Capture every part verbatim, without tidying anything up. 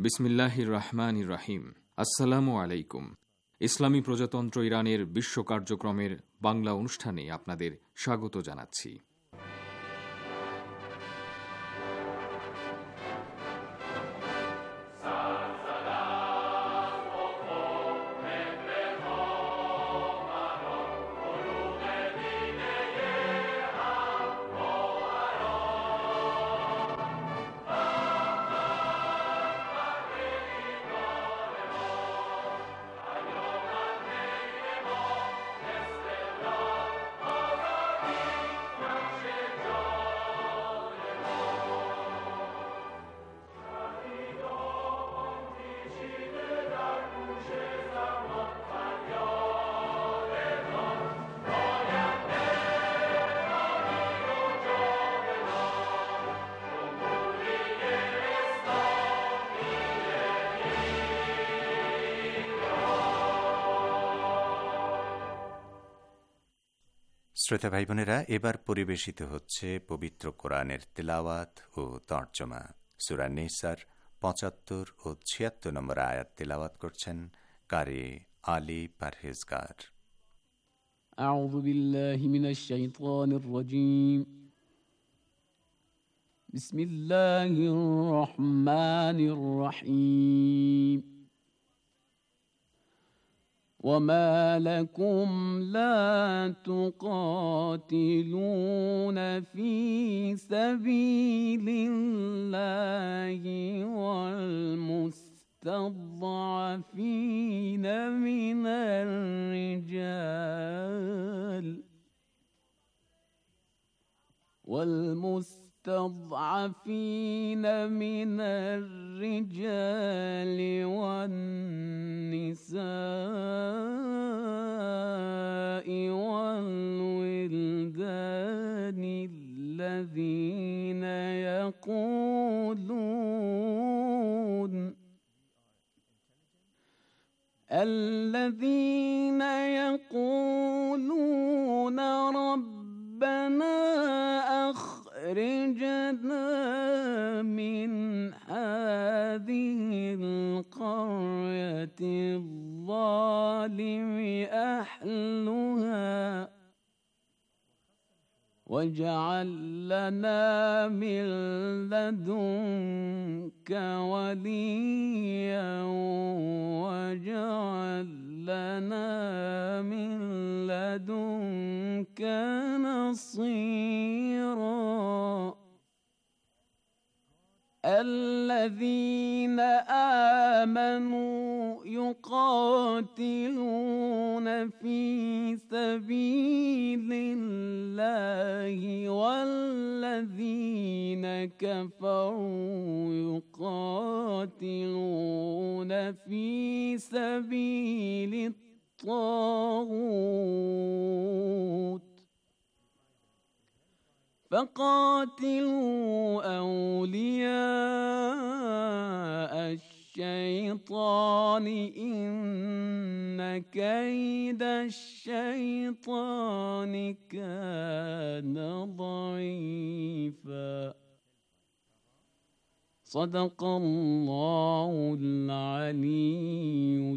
বিসমিল্লাহির রহমানির রহিম। আসসালামু আলাইকুম। ইসলামী প্রজাতন্ত্র ইরানের বিশ্ব কার্যক্রমের বাংলা অনুষ্ঠানে আপনাদের স্বাগত জানাচ্ছি। শ্রোতা ভাই বোনেরা, এবার পরিবেশিত হচ্ছে পবিত্র কোরআনের তেলাওয়াত ও তর্জমা। সূরা নিসার পঁচাত্তর ও ছিয়াত্তর নম্বর আয়াত তেলাওয়াত করছেন কারি আলী পারহেজগার। আউযু বিল্লাহি মিনাশ শাইতানির রাজীম। বিসমিল্লাহির রহমানির রহিম। وما لكم لا تقاتلون في سبيل الله والمستضعفين من الرجال والمستضعفين من الرجال والنساء والولدان الذين يقولون الذين يقولون ربنا أخرجنا من هذه القرية الظالم أهلها واجعل لنا من لدنك وليا واجعل لنا من لدنك نصيرا. الذين آمنوا يقاتلون في سبيل الله والذين كفروا يقاتلون في سبيل الطاغوت فقاتلوا أولياء الشيطان إن كيد الشيطان كان ضعيفا. صدق الله العلي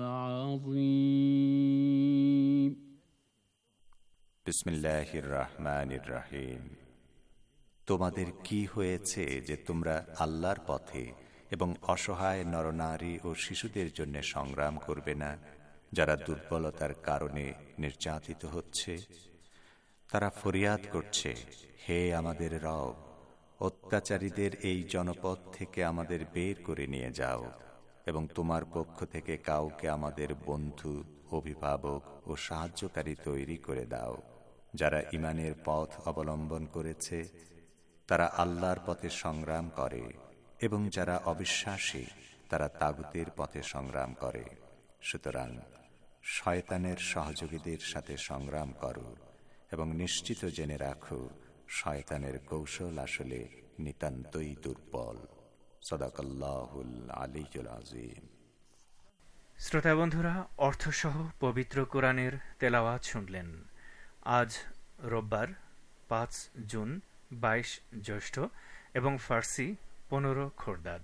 العظيم. বিসমিল্লাহির রহমানির রহিম। তোমাদের কি হয়েছে যে তোমরা আল্লাহর পথে এবং অসহায় নরনারী ও শিশুদের জন্য সংগ্রাম করবে না, যারা দুর্বলতার কারণে নির্যাতিত হচ্ছে? তারা ফরিয়াদ করছে, হে আমাদের রব, অত্যাচারীদের এই জনপদ থেকে আমাদের বের করে নিয়ে যাও এবং তোমার পক্ষ থেকে কাউকে আমাদের বন্ধু, অভিভাবক ও সাহায্যকারী তৈরি করে দাও। যারা ঈমানের পথ অবলম্বন করেছে তারা আল্লাহর পথে সংগ্রাম করে, এবং যারা অবিশ্বাসী তারা তাগুতের পথে সংগ্রাম করে। সুতরাং শয়তানের সহযোগীদের সাথে সংগ্রাম করো এবং নিশ্চিত জেনে রাখো, শয়তানের কৌশল আসলে নিতান্তই দুর্বল। সাদাকাল্লাহুল আলিয়্যুল আযীম। শ্রোতা বন্ধুরা, অর্থসহ পবিত্র কোরআনের তেলাওয়াত শুনলেন। আজ রোববার পাঁচ জুন বাইশ জ্যৈষ্ঠ এবং ফার্সি পনেরো খোরদাদ।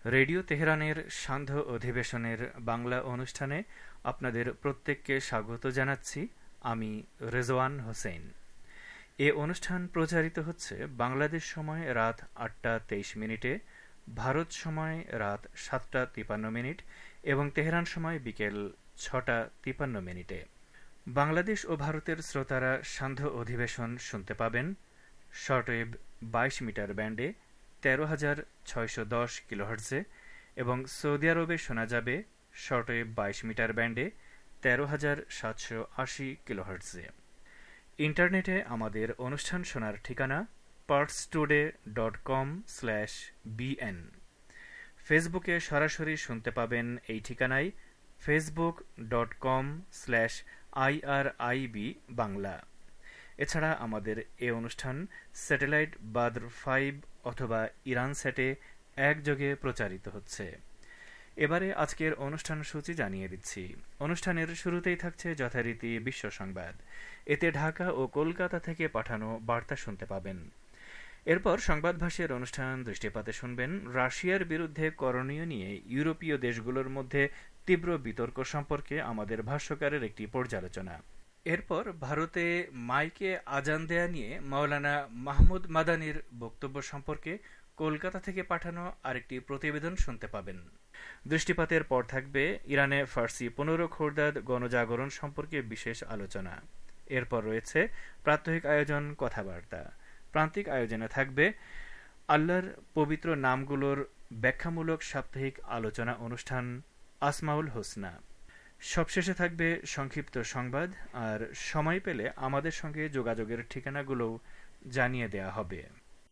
রেডিও তেহরানের সান্ধ্য অধিবেশনের বাংলা অনুষ্ঠানে আপনাদের প্রত্যেককে স্বাগত জানাচ্ছি। আমি রেজওয়ান হোসেন। এ অনুষ্ঠান প্রচারিত হচ্ছে বাংলাদেশ সময় রাত আটটা তেইশ মিনিটে, ভারত সময় রাত সাতটা তিপান্ন মিনিট এবং তেহরান সময় বিকেল ছটা তিপান্ন মিনিটে। বাংলাদেশ ও ভারতের শ্রোতারা সান্ধ্য অধিবেশন শুনতে পাবেন শর্টওয়েভ বাইশ মিটার ব্যান্ডে তেরো হাজার ছয়শো দশ কিলোহার্টজে এবং সৌদি আরবে শোনা যাবে শর্টওয়েভ বাইশ মিটার ব্যান্ডে তেরো হাজার সাতশো আশি কিলোহার্টজে। ইন্টারনেটে আমাদের অনুষ্ঠান শোনার ঠিকানা Pars today dot com slash BN. ফেসবুকে সরাসরি শুনতে পাবেন এই ঠিকানায় Facebook dot com slash IRIB Bangla. এছাড়া আমাদের এ অনুষ্ঠান স্যাটেলাইট বাদ্র ফাইভ অথবা ইরান স্যাটে একযোগে প্রচারিত হচ্ছে। এবারে আজকের অনুষ্ঠান সূচি জানিয়ে দিচ্ছি। অনুষ্ঠানের শুরুতেই থাকছে যথারীতি বিশ্ব সংবাদ। এতে ঢাকা ও কলকাতা থেকে পাঠানো বার্তা শুনতে পাবেন। এরপর সংবাদভাষ্যের অনুষ্ঠান দৃষ্টিপাতে শুনবেন রাশিয়ার বিরুদ্ধে করণীয় নিয়ে ইউরোপীয় দেশগুলোর মধ্যে তীব্র বিতর্ক সম্পর্কে আমাদের ভাষ্যকারের একটি পর্যালোচনা। এরপর ভারতে মাইকে আজান দেয়া নিয়ে মাওলানা মাহমুদ মাদানির বক্তব্য সম্পর্কে কলকাতা থেকে পাঠানো আরেকটি প্রতিবেদন শুনতে পাবেন। দৃষ্টিপাতের পর থাকবে ইরানে ফার্সি পনেরো খোরদাদ গণজাগরণ সম্পর্কে বিশেষ আলোচনা। এরপর রয়েছে প্রাত্যহিক আয়োজন কথাবার্তা। প্রান্তিক আয়োজনে থাকবে আল্লাহর পবিত্র নামগুলোর ব্যাখ্যামূলক সাপ্তাহিক আলোচনা অনুষ্ঠান আসমাউল হোসনা। সবশেষে থাকবে সংক্ষিপ্ত সংবাদ, আর সময় পেলে আমাদের সঙ্গে যোগাযোগের ঠিকানাগুলো জানিয়ে দেয়া হবে।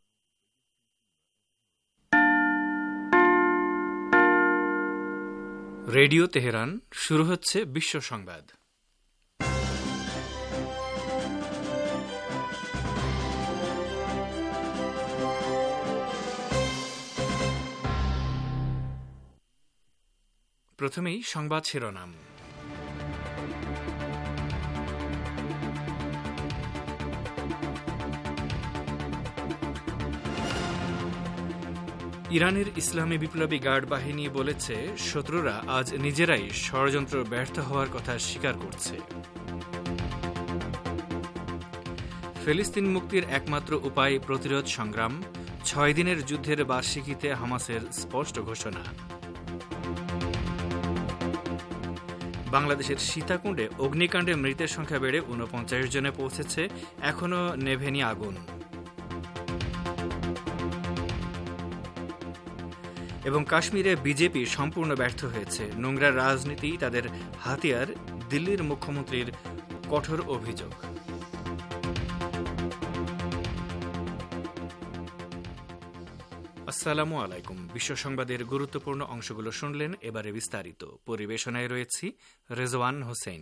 রেডিও তেহরান, শুরু হচ্ছে বিশ্ব সংবাদ। প্রথমেই সংবাদ শিরোনাম। ইরানের ইসলামী বিপ্লবী গার্ড বাহিনী বলেছে শত্রুরা আজ নিজেরাই ষড়যন্ত্র ব্যর্থ হওয়ার কথা স্বীকার করছে। ফিলিস্তিন মুক্তির একমাত্র উপায় প্রতিরোধ সংগ্রাম, ছয় দিনের যুদ্ধের বার্ষিকীতে হামাসের স্পষ্ট ঘোষণা। বাংলাদেশের সীতাকুণ্ডে অগ্নিকাণ্ডে মৃতের সংখ্যা বেড়ে ঊনপঞ্চাশ জনে পৌঁছেছে, এখনও নেভেনি আগুন। এবং কাশ্মীরে বিজেপি সম্পূর্ণ ব্যর্থ হয়েছে, নোংরা রাজনীতি তাদের হাতিয়ার, দিল্লির মুখ্যমন্ত্রীর কঠোর অভিযোগ। আসসালামু আলাইকুম। বিশ্ব সংবাদের গুরুত্বপূর্ণ অংশগুলো শুনলেন, এবারে বিস্তারিত। পরিবেশনায় রয়েছি রেজওয়ান হোসেন।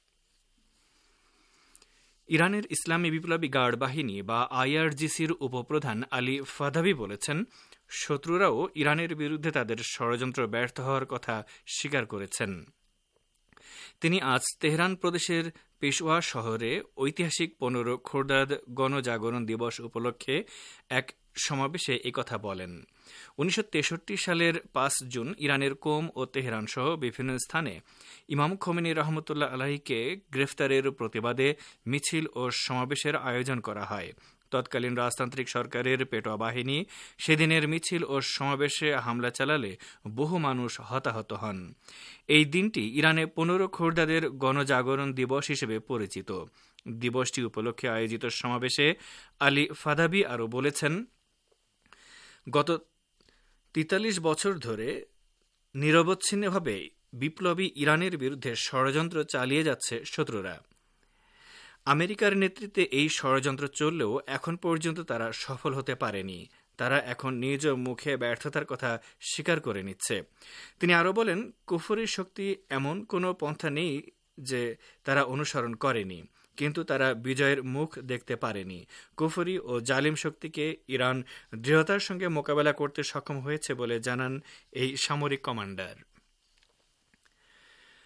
ইরানের ইসলামী বিপ্লবী গার্ড বাহিনী বা আইআরজিসির উপপ্রধান আলী ফাদাভি বলেছেন শত্রুরাও ইরানের বিরুদ্ধে তাদের ষড়যন্ত্র ব্যর্থ হওয়ার কথা স্বীকার করেছেন। তিনি আজ তেহরান প্রদেশের পেশওয়া শহরে ঐতিহাসিক পনেরো খোরদাদ গণজাগরণ দিবস উপলক্ষে এক সমাবেশে একথা বলেন। উনিশশো তেষট্টি সালের পাঁচ জুন ইরানের কোম ও তেহরান সহ বিভিন্ন স্থানে ইমাম খোমেনি রহমতুল্লাহ আলাহিকে গ্রেফতারের প্রতিবাদে মিছিল ও সমাবেশের আয়োজন করা হয়। তৎকালীন রাজতান্ত্রিক সরকারের পেটোয়া বাহিনী সেদিনের মিছিল ও সমাবেশে হামলা চালালে বহু মানুষ হতাহত হন। এই দিনটি ইরানে পনেরো খোরদাদের গণজাগরণ দিবস হিসেবে পরিচিত। দিবসটি উপলক্ষে আয়োজিত সমাবেশে আলী ফাদাবি আরও বলেছেন, গত তেতাল্লিশ বছর ধরে নিরবচ্ছিন্নভাবে বিপ্লবী ইরানের বিরুদ্ধে ষড়যন্ত্র চালিয়ে যাচ্ছে শত্রুরা। আমেরিকার নেতৃত্বে এই ষড়যন্ত্র চললেও এখন পর্যন্ত তারা সফল হতে পারেনি। তারা এখন নিজ মুখে ব্যর্থতার কথা স্বীকার করে নিচ্ছে। তিনি আরও বলেন, কুফরি শক্তি এমন কোনো পন্থা নেই যে তারা অনুসরণ করেনি, কিন্তু তারা বিজয়ের মুখ দেখতে পারেনি। কুফরি ও জালিম শক্তিকে ইরান দৃঢ়তার সঙ্গে মোকাবেলা করতে সক্ষম হয়েছে বলে জানান এই সামরিক কমান্ডার।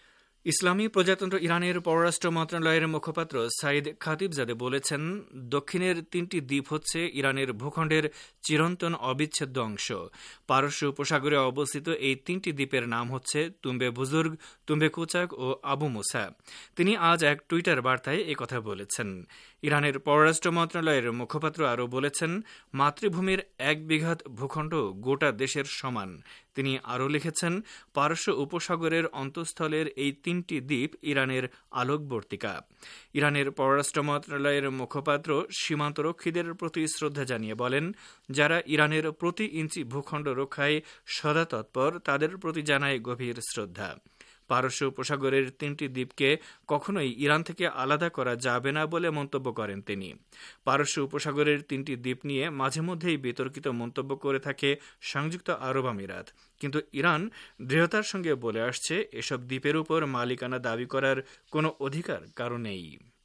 ইসলামী প্রজাতন্ত্র ইরানের পররাষ্ট্র মন্ত্রণালয়ের মুখপাত্র সাইদ খাতিবজাদে বলেছেন, দক্ষিণের তিনটি দ্বীপ হচ্ছে ইরানের ভূখণ্ডের চিরন্তন অবিচ্ছেদ্য অংশ। পারস্য উপসাগরে অবস্থিত এই তিনটি দ্বীপের নাম হচ্ছে তুম্বে বুজুর্গ, তুম্বে কুচাক ও আবু মুসা। তিনি আজ এক টুইটার বার্তায় একথা বলেছেন। ইরানের পররাষ্ট্র মন্ত্রণালয়ের মুখপাত্র আরও বলেছেন, মাতৃভূমির এক বিঘাত ভূখণ্ড গোটা দেশের সমান। তিনি আরও লিখেছেন, পারস্য উপসাগরের অন্তঃস্থলের এই তিনটি দ্বীপ ইরানের আলোকবর্তিকা। ইরানের পররাষ্ট্র মন্ত্রণালয়ের মুখপাত্র সীমান্তরক্ষীদের প্রতি শ্রদ্ধা জানিয়ে বলেন, যারা ইরানের প্রতি ইঞ্চি ভূখণ্ড রক্ষায় সদা তৎপর, তাদের প্রতি জানায় গভীর শ্রদ্ধা। পারস্য উপসাগরের তিনটি দ্বীপকে কখনোই ইরান থেকে আলাদা করা যাবে না বলে মন্তব্য করেন তিনি। পারস্য উপসাগরের তিনটি দ্বীপ নিয়ে মাঝে মধ্যেই বিতর্কিত মন্তব্য করে থাকে সংযুক্ত আরব আমিরাত, কিন্তু ইরান দৃঢ়তার সঙ্গে বলে আসছে, এসব দ্বীপের উপর মালিকানা দাবি করার কোনো অধিকার কারো নেই।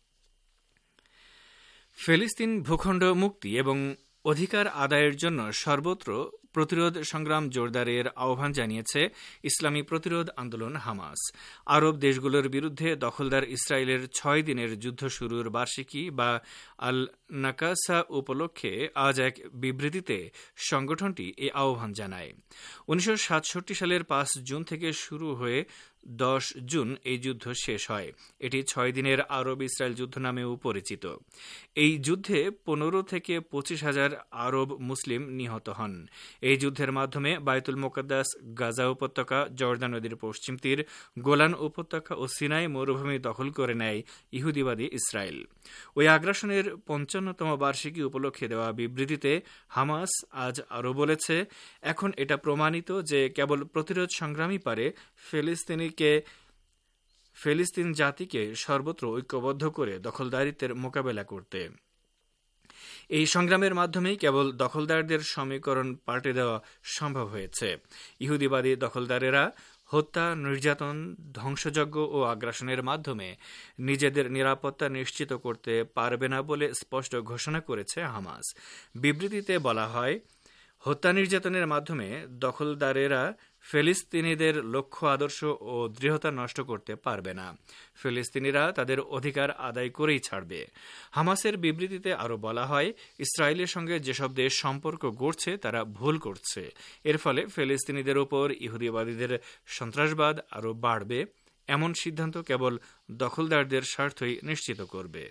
ফিলিস্তিন ভূখণ্ড মুক্তি এবং অধিকার আদায়ের জন্য সর্বত্র প্রতিরোধ সংগ্রাম জোরদারের আহ্বান জানিয়েছে ইসলামী প্রতিরোধ আন্দোলন হামাস। আরব দেশগুলোর বিরুদ্ধে দখলদার ইসরায়েলের ছয় দিনের যুদ্ধ শুরুর বার্ষিকী বা আল নাকাসা উপলক্ষে আজ এক বিবৃতিতে সংগঠনটি এই আহ্বান জানায়। উনিশশো সাতষট্টি সালের পাঁচ জুন থেকে শুরু হয়ে দশ জুন এই যুদ্ধ শেষ হয়। এটি ছয় দিনের আরব ইসরায়েল যুদ্ধ নামেও পরিচিত। এই যুদ্ধে পনেরো থেকে পঁচিশ হাজার আরব মুসলিম নিহত হন। এই যুদ্ধের মাধ্যমে বায়তুল মোকাদ্দাস, গাজা উপত্যকা, জর্দান নদীর পশ্চিম তীর, গোলান উপত্যকা ও সিনাই মরুভূমি দখল করে নেয় ইহুদিবাদী ইসরায়েল। ওই আগ্রাসনের পঞ্চান্নতম বার্ষিকী উপলক্ষে দেওয়া বিবৃতিতে হামাস আজ আরও বলেছে, এখন এটা প্রমাণিত যে কেবল প্রতিরোধ সংগ্রামই পারে ফিলিস্তিনিকে ফিলিস্তিন জাতিকে সর্বত্র ঐক্যবদ্ধ করে দখলদারিত্বের মোকাবেলা করতে। এই সংগ্রামের মাধ্যমেই কেবল দখলদারদের সমীকরণ পাল্টে দেওয়া সম্ভব হয়েছে। ইহুদিবাদী দখলদারেরা হত্যা, নির্যাতন, ধ্বংসযজ্ঞ ও আগ্রাসনের মাধ্যমে নিজেদের নিরাপত্তা নিশ্চিত করতে পারবে না বলে স্পষ্ট ঘোষণা করেছে হামাস। বিবৃতিতে বলা হয়, হত্যা নির্যাতনের মাধ্যমে দখলদারেরা ফিলিস্তিনিদের লক্ষ্য, আদর্শ ও দৃঢ়তা নষ্ট করতে পারবে না। ফিলিস্তিনিরা তাদের অধিকার আদায় করেই ছাড়বে। হামাসের বিবৃতিতে আরও বলা হয়, ইসরায়েলের সঙ্গে যেসব দেশ সম্পর্ক গড়ছে তারা ভুল করছে। এর ফলে ফিলিস্তিনিদের উপর ইহুদিবাদীদের সন্ত্রাসবাদ আরও বাড়বে। এমন সিদ্ধান্ত কেবল দখলদারদের স্বার্থই নিশ্চিত করবে।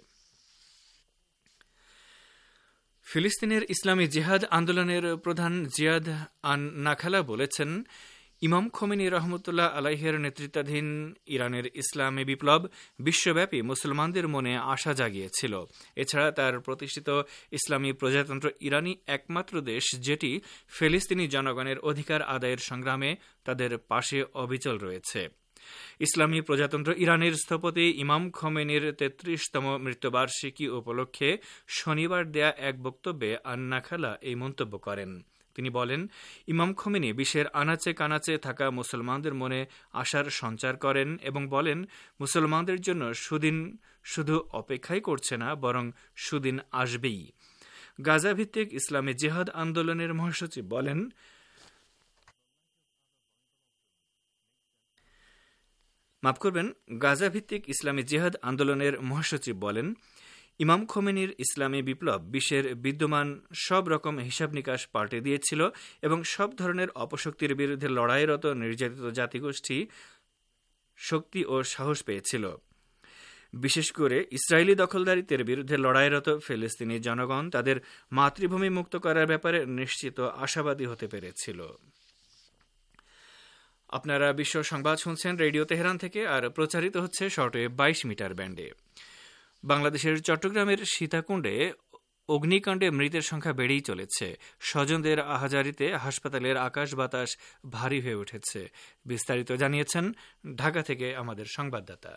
ফিলিস্তিনের ইসলামী জিহাদ আন্দোলনের প্রধান জিয়াদ আন নাখালা বলেছেন, ইমাম খোমেনি রহমতুল্লাহ আলাইহের নেতৃত্বাধীন ইরানের ইসলামী বিপ্লব বিশ্বব্যাপী মুসলমানদের মনে আশা জাগিয়েছিল। এছাড়া তার প্রতিষ্ঠিত ইসলামী প্রজাতন্ত্র ইরানই একমাত্র দেশ যেটি ফিলিস্তিনি জনগণের অধিকার আদায়ের সংগ্রামে তাদের পাশে অবিচল রয়েছে। ইসলামী প্রজাতন্ত্র ইরানের স্থপতি ইমাম খোমেনির তেত্রিশতম মৃত্যুবার্ষিকী উপলক্ষে শনিবার দেয়া এক বক্তব্যে আন-নাখালা এই মন্তব্য করেন। তিনি বলেন, ইমাম খোমেনি বিশ্বের আনাচে কানাচে থাকা মুসলমানদের মনে আশার সঞ্চার করেন এবং বলেন, মুসলমানদের জন্য সুদিন শুধু অপেক্ষাই করছে না, বরং সুদিন আসবেই। গাজা ভিত্তিক ইসলামী জিহাদ আন্দোলনের মহাসচিব বলেন, মাফ করবেন গাজা ভিত্তিক ইসলামী জিহাদ আন্দোলনের মহাসচিব বলেন, ইমাম খোমেনির ইসলামী বিপ্লব বিশ্বের বিদ্যমান সব রকম হিসাব নিকাশ পাল্টে দিয়েছিল এবং সব ধরনের অপশক্তির বিরুদ্ধে লড়াইরত নির্যাতিত জাতিগোষ্ঠী শক্তি ও সাহস পেয়েছিল। বিশেষ করে ইসরায়েলি দখলদারিত্বের বিরুদ্ধে লড়াইরত ফিলিস্তিনি জনগণ তাদের মাতৃভূমি মুক্ত করার ব্যাপারে নিশ্চিত আশাবাদী হতে পেরেছিল। আপনারা বিশ্ব সংবাদ শুনছেন রেডিও তেহরান থেকে, আর প্রচারিত হচ্ছে শর্টওয়েভ বাইশ মিটার ব্যান্ডে। বাংলাদেশের চট্টগ্রামের সীতাকুণ্ডে অগ্নিকাণ্ডে মৃতের সংখ্যা বেড়েই চলেছে। স্বজনদের আহাজারিতে হাসপাতালের আকাশ বাতাস ভারী হয়ে উঠেছে। বিস্তারিত জানিয়েছেন ঢাকা থেকে আমাদের সংবাদদাতা।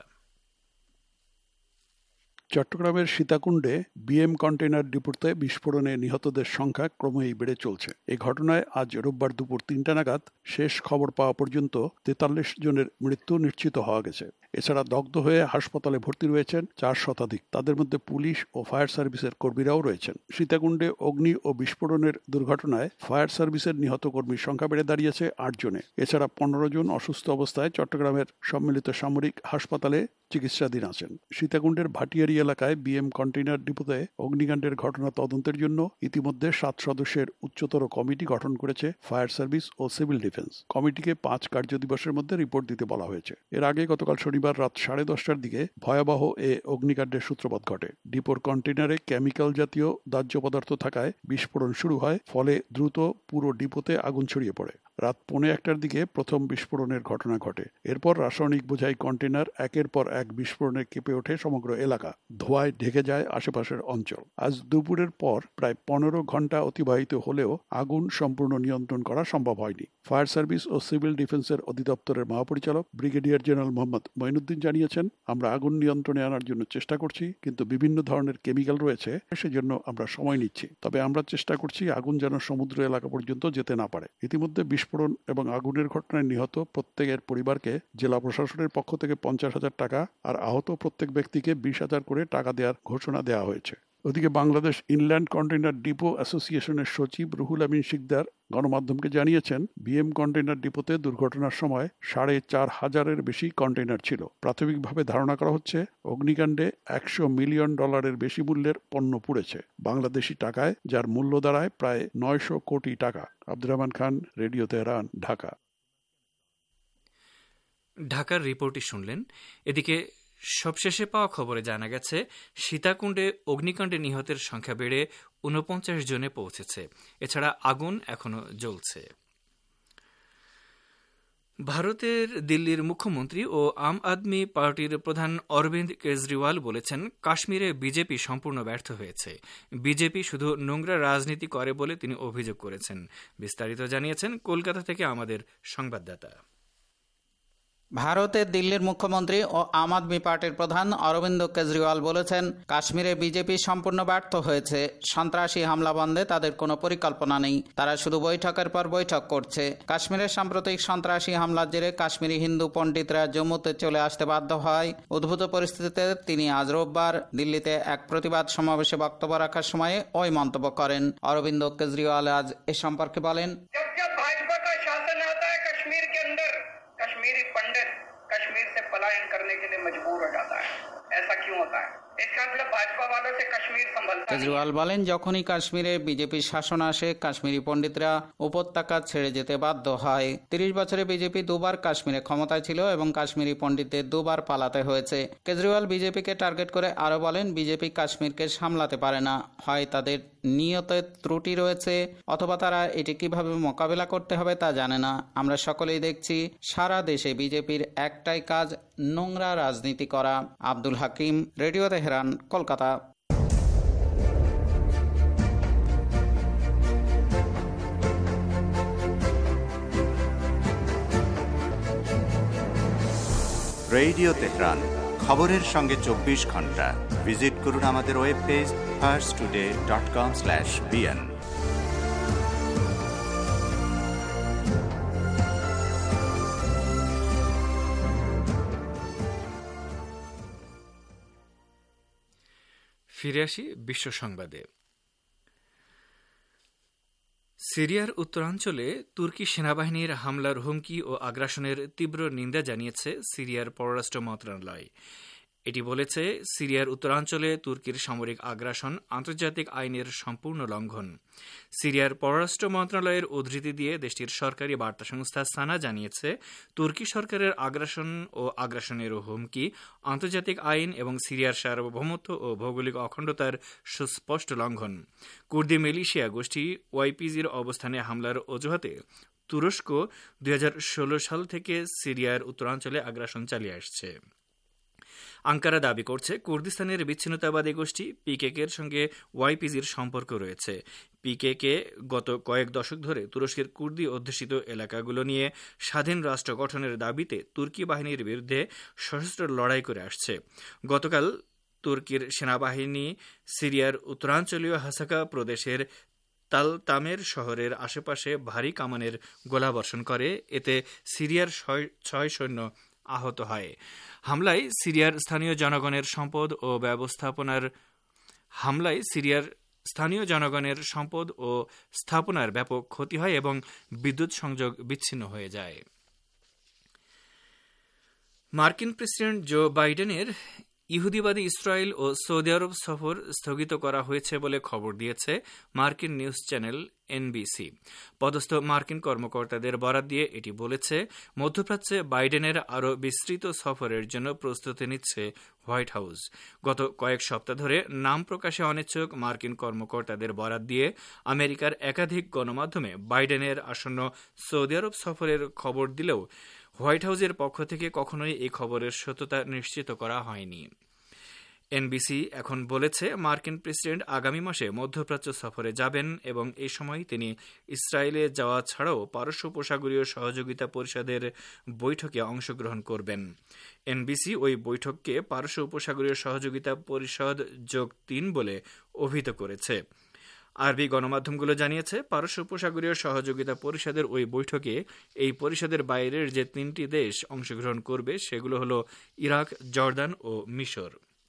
চট্টগ্রামের সীতাকুণ্ডে বিএম কন্টেইনার ডিপোতে বিস্ফোরণে নিহতদের সংখ্যা ক্রমেই বেড়ে চলছে। এই ঘটনায় আজ রোববার দুপুর তিনটা নাগাদ শেষ খবর পাওয়া পর্যন্ত তেতাল্লিশ জনের মৃত্যু নিশ্চিত হওয়া গেছে। এছাড়া দগ্ধ হয়ে হাসপাতালে ভর্তি রয়েছেন চার শতাধিক। তাদের মধ্যে পুলিশ ও ফায়ার সার্ভিসের কর্মীরাও রয়েছেন। সীতাকুণ্ডে অগ্নি ও বিস্ফোরণের দুর্ঘটনায় ফায়ার সার্ভিসের নিহত কর্মীর সংখ্যা বেড়ে দাঁড়িয়েছে আট জনে। এছাড়া পনেরো জন অসুস্থ অবস্থায় চট্টগ্রামের সম্মিলিত সামরিক হাসপাতালে চিকিৎসাধীন আছেন। সীতাকুণ্ডের ভাটিয়ারি এলাকায় বিএম কন্টেইনার ডিপোতে অগ্নিকাণ্ডের ঘটনা তদন্তের জন্য ইতিমধ্যে সাত সদস্যের উচ্চতর কমিটি গঠন করেছে ফায়ার সার্ভিস ও সিভিল ডিফেন্স। কমিটিকে পাঁচ কার্য দিবসের মধ্যে রিপোর্ট দিতে বলা হয়েছে। এর আগে গতকাল শনিবার রাত সাড়ে দশটার দিকে ভয়াবহ এ অগ্নিকাণ্ডের সূত্রপাত ঘটে। ডিপোর কন্টেইনারে কেমিক্যাল জাতীয় দাহ্য পদার্থ থাকায় বিস্ফোরণ শুরু হয়, ফলে দ্রুত পুরো ডিপোতে আগুন ছড়িয়ে পড়ে। রাত পৌনে একটার দিকে প্রথম বিস্ফোরণের ঘটনা ঘটে। এরপর রাসায়নিক বোঝাই কন্টেইনার একের পর এক বিস্ফোরণে কেঁপে ওঠে সমগ্র এলাকা। ধোঁয়ায় ঢেকে যায় আশেপাশের অঞ্চল। আজ দুপুরের পর প্রায় পনেরো ঘন্টা অতিবাহিত হলেও আগুন সম্পূর্ণ নিয়ন্ত্রণ করা সম্ভব হয়নি। ফায়ার সার্ভিস ও সিভিল ডিফেন্সের অধিদপ্তরের মহাপরিচালক ব্রিগেডিয়ার জেনারেল মোহাম্মদ মঈনুদ্দিন জানিয়েছেন, আমরা আগুন নিয়ন্ত্রণে আনার জন্য চেষ্টা করছি, কিন্তু বিভিন্ন ধরনের কেমিক্যাল রয়েছে, সেজন্য আমরা সময় নিচ্ছি। তবে আমরা চেষ্টা করছি আগুন যেন সমুদ্র এলাকা পর্যন্ত যেতে না পারে। ইতিমধ্যে বিস্ফোরণ এবং আগুনের ঘটনায় নিহত প্রত্যেকের পরিবারকে জেলা প্রশাসনের পক্ষ থেকে পঞ্চাশ হাজার টাকা আর আহত প্রত্যেক ব্যক্তিকে বিশ হাজার করে টাকা দেওয়ার ঘোষণা দেওয়া হয়েছে। ওদিকে বাংলাদেশ ইনল্যান্ড কন্টেইনার ডিপো অ্যাসোসিয়েশনের সচিব রুহুল আমিন শিকদার গণমাধ্যমকে জানিয়েছেন, বিএম কন্টেইনার ডিপোতে দুর্ঘটনার সময় সাড়ে চার হাজারের বেশি কন্টেইনার ছিল। প্রাথমিকভাবে ধারণা করা হচ্ছে অগ্নিকাণ্ডে একশো মিলিয়ন ডলারের বেশি মূল্যের পণ্য পুড়েছে বাংলাদেশি টাকায়, যার মূল্য দাঁড়ায় প্রায় নয়শো কোটি টাকা। Abdur Rahman Khan, radio Tehran, Dhaka. ঢাকার রিপোর্টটি শুনলেন। এদিকে সবশেষে পাওয়া খবরে জানা গেছে, সীতাকুণ্ডে অগ্নিকাণ্ডে নিহতের সংখ্যা বেড়ে ঊনপঞ্চাশ জনে পৌঁছেছে। এছাড়া আগুন এখনো জ্বলছে। ভারতের দিল্লির মুখ্যমন্ত্রী ও আম আদমি পার্টির প্রধান অরবিন্দ কেজরিওয়াল বলেছেন, কাশ্মীরে বিজেপি সম্পূর্ণ ব্যর্থ হয়েছে। বিজেপি শুধু নোংরা রাজনীতি করে বলে তিনি অভিযোগ করেছেন। বিস্তারিত জানিয়েছেন কলকাতা থেকে আমাদের সংবাদদাতা। ভারতের দিল্লির মুখ্যমন্ত্রী ও আম আদমি পার্টির প্রধান অরবিন্দ কেজরিওয়াল বলেছেন, কাশ্মীরে বিজেপি সম্পূর্ণ ব্যর্থ হয়েছে। সন্ত্রাসী হামলা বন্ধে তাদের কোনো পরিকল্পনা নেই। তারা শুধু বৈঠকের পর বৈঠক করছে। কাশ্মীরের সাম্প্রতিক সন্ত্রাসী হামলার জেরে কাশ্মীরি হিন্দু পণ্ডিতরা জম্মুতে চলে আসতে বাধ্য হয়। উদ্ভূত পরিস্থিতিতে তিনি আজ রোববার দিল্লিতে এক প্রতিবাদ সমাবেশে বক্তব্য রাখার সময় ওই মন্তব্য করেন। অরবিন্দ কেজরিওয়াল আজ এ সম্পর্কে বলেন, कश्मीरी पंडित कश्मीर से पलायन करने के लिए मजबूर हो जाता है। ऐसा क्यों होता है? इसका मतलब भाजपा वालों से कश्मीर संभलता नहीं। কেজরিওয়াল বলেন, যখনই কাশ্মীরে বিজেপির শাসন আসে, কাশ্মীরি পণ্ডিতরা উপত্যকা ছেড়ে যেতে বাধ্য হয়। তিরিশ বছরে বিজেপি দুবার কাশ্মীরে ক্ষমতায় ছিল এবং কাশ্মীরি পণ্ডিতদের দুবার পালাতে হয়েছে। কেজরিওয়াল বিজেপিকে টার্গেট করে আরো বলেন, বিজেপি কাশ্মীরকে সামলাতে পারে না। হয় তাদের নিয়তে ত্রুটি রয়েছে, অথবা তারা এটি কিভাবে মোকাবেলা করতে হবে তা জানে না। আমরা সকলেই দেখছি, সারা দেশে বিজেপির একটাই কাজ, নোংরা রাজনীতি করা। Abdul Hakim, radio Tehran, Kolkata. Radio Tehran, খবরের সঙ্গে চব্বিশ ঘন্টা। ভিজিট করুন আমাদের web page Pars today dot com slash BN. ফিরে আসি বিশ্ব সংবাদে। সিরিয়ার উত্তরাঞ্চলে তুর্কি সেনাবাহিনীর হামলার হুমকি ও আগ্রাসনের তীব্র নিন্দা জানিয়েছে সিরিয়ার পররাষ্ট্র মন্ত্রণালয়। এটি বলেছে, সিরিয়ার উত্তরাঞ্চলে তুর্কির সামরিক আগ্রাসন আন্তর্জাতিক আইনের সম্পূর্ণ লঙ্ঘন। সিরিয়ার পররাষ্ট্র মন্ত্রণালয়ের উদ্ধৃতি দিয়ে দেশটির সরকারি বার্তা সংস্থা সানা জানিয়েছে, তুর্কি সরকারের আগ্রাসন ও আগ্রাসনের হুমকি আন্তর্জাতিক আইন এবং সিরিয়ার সার্বভৌমত্ব ও ভৌগোলিক অখণ্ডতার সুস্পষ্ট লঙ্ঘন। কুর্দি মিলিশিয়া গোষ্ঠী ওয়াইপিজির অবস্থানে হামলার অজুহাতে তুরস্ক দুই হাজার ষোলো সাল থেকে সিরিয়ার উত্তরাঞ্চলে আগ্রাসন চালিয়ে আসছে। আঙ্কারা দাবি করছে, কুর্দিস্তানের বিচ্ছিন্নতাবাদী গোষ্ঠী পিকেকের সঙ্গে ওয়াইপিজির সম্পর্ক রয়েছে। পিকেকে গত কয়েক দশক ধরে তুরস্কের কুর্দি অধ্যুষিত এলাকাগুলো নিয়ে স্বাধীন রাষ্ট্র গঠনের দাবিতে তুর্কি বাহিনীর বিরুদ্ধে সশস্ত্র লড়াই করে আসছে। গতকাল তুর্কির সেনাবাহিনী সিরিয়ার উত্তরাঞ্চলীয় হাসাকা প্রদেশের তালতামের শহরের আশেপাশে ভারী কামানের গোলাবর্ষণ করে। এতে সিরিয়ার ছয় সৈন্য আহত হয়। হামলায় সিরিয়ার স্থানীয় জনগণের সম্পদ ও ব্যবস্থাপনার হামলায় সিরিয়ার স্থানীয় জনগণের সম্পদ ও স্থাপনার ব্যাপক ক্ষতি হয় এবং বিদ্যুৎ সংযোগ বিচ্ছিন্ন হয়ে যায়। মার্কিন প্রেসিডেন্ট জো বাইডেনের ইহুদিবাদী ইসরায়েল ও সৌদি আরব সফর স্থগিত করা হয়েছে বলে খবর দিয়েছে মার্কিন নিউজ চ্যানেল এনবিসি। পদস্থ মার্কিন কর্মকর্তাদের বরাত দিয়ে এটি বলেছে, মধ্যপ্রাচ্যে বাইডেনের আরও বিস্তৃত সফরের জন্য প্রস্তুতি নিচ্ছে হোয়াইট হাউস। গত কয়েক সপ্তাহ ধরে নাম প্রকাশে অনিচ্ছুক মার্কিন কর্মকর্তাদের বরাত দিয়ে আমেরিকার একাধিক গণমাধ্যমে বাইডেনের আসন্ন সৌদি আরব সফরের খবর দিলেও হোয়াইট হাউসের পক্ষ থেকে কখনোই এই খবরের সত্যতা নিশ্চিত করা হয়নি। এনবিসি এখন বলেছে, মার্কিন প্রেসিডেন্ট আগামী মাসে মধ্যপ্রাচ্য সফরে যাবেন এবং এই সময় তিনি ইসরায়েলে যাওয়া ছাড়াও পারস্য উপসাগরীয় সহযোগিতা পরিষদের বৈঠকে অংশগ্রহণ করবেন। এনবিসি ওই বৈঠককে পারস্য উপসাগরীয় সহযোগিতা পরিষদ যোগ তিন বলে অভিহিত করেছে। আরবি গণমাধ্যমগুলো জানিয়েছে, পারস্য উপসাগরীয় সহযোগিতা পরিষদের ওই বৈঠকে এই পরিষদের বাইরের যে তিনটি দেশ অংশগ্রহণ করবে সেগুলো হল ইরাক, জর্দান ও মিশর।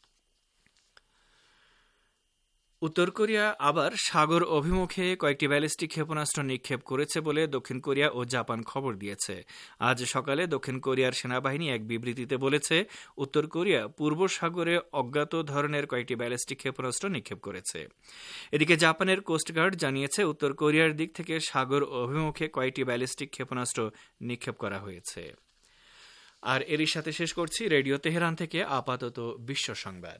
উত্তর কোরিয়া আবার সাগর অভিমুখে কয়েকটি ব্যালিস্টিক ক্ষেপণাস্ত্র নিক্ষেপ করেছে বলে দক্ষিণ কোরিয়া ও জাপান খবর দিয়েছে। আজ সকালে দক্ষিণ কোরিয়ার সেনাবাহিনী এক বিবৃতিতে বলেছে, উত্তর কোরিয়া পূর্ব সাগরে অজ্ঞাত ধরনের কয়েকটি ব্যালিস্টিক ক্ষেপণাস্ত্র নিক্ষেপ করেছে। এদিকে জাপানের কোস্টগার্ড জানিয়েছে, উত্তর কোরিয়ার দিক থেকে সাগর অভিমুখে কয়েকটি ব্যালিস্টিক ক্ষেপণাস্ত্র নিক্ষেপ করা হয়েছে। আর এরই সাথে শেষ করছি রেডিও তেহরান থেকে আপাতত বিশ্ব সংবাদ।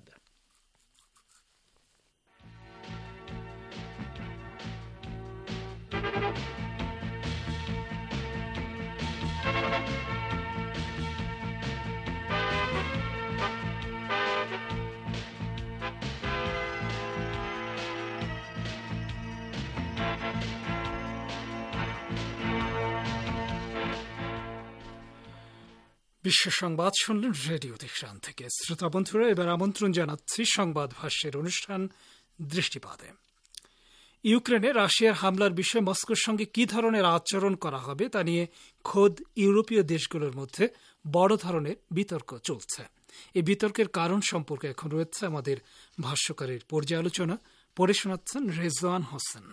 বিশ্ব সংবাদ শুনলেন রেডিও তেহরান থেকে। শ্রোতা বন্ধুরা, এবার আমন্ত্রণ জানাচ্ছি সংবাদ ভাষ্যের অনুষ্ঠান দৃষ্টিপাতে। ইউক্রেনে রাশিয়ার হামলার বিষয়ে মস্কোর সঙ্গে কি ধরনের আচরণ করা হবে তা নিয়ে খোদ ইউরোপীয় দেশগুলোর মধ্যে বড় ধরনের বিতর্ক চলছে। এই বিতর্কের কারণ সম্পর্কে এখন রয়েছে আমাদের ভাষ্যকারের পর্যালোচনা। পড়ে শোনাচ্ছেন রেজওয়ান হোসেন।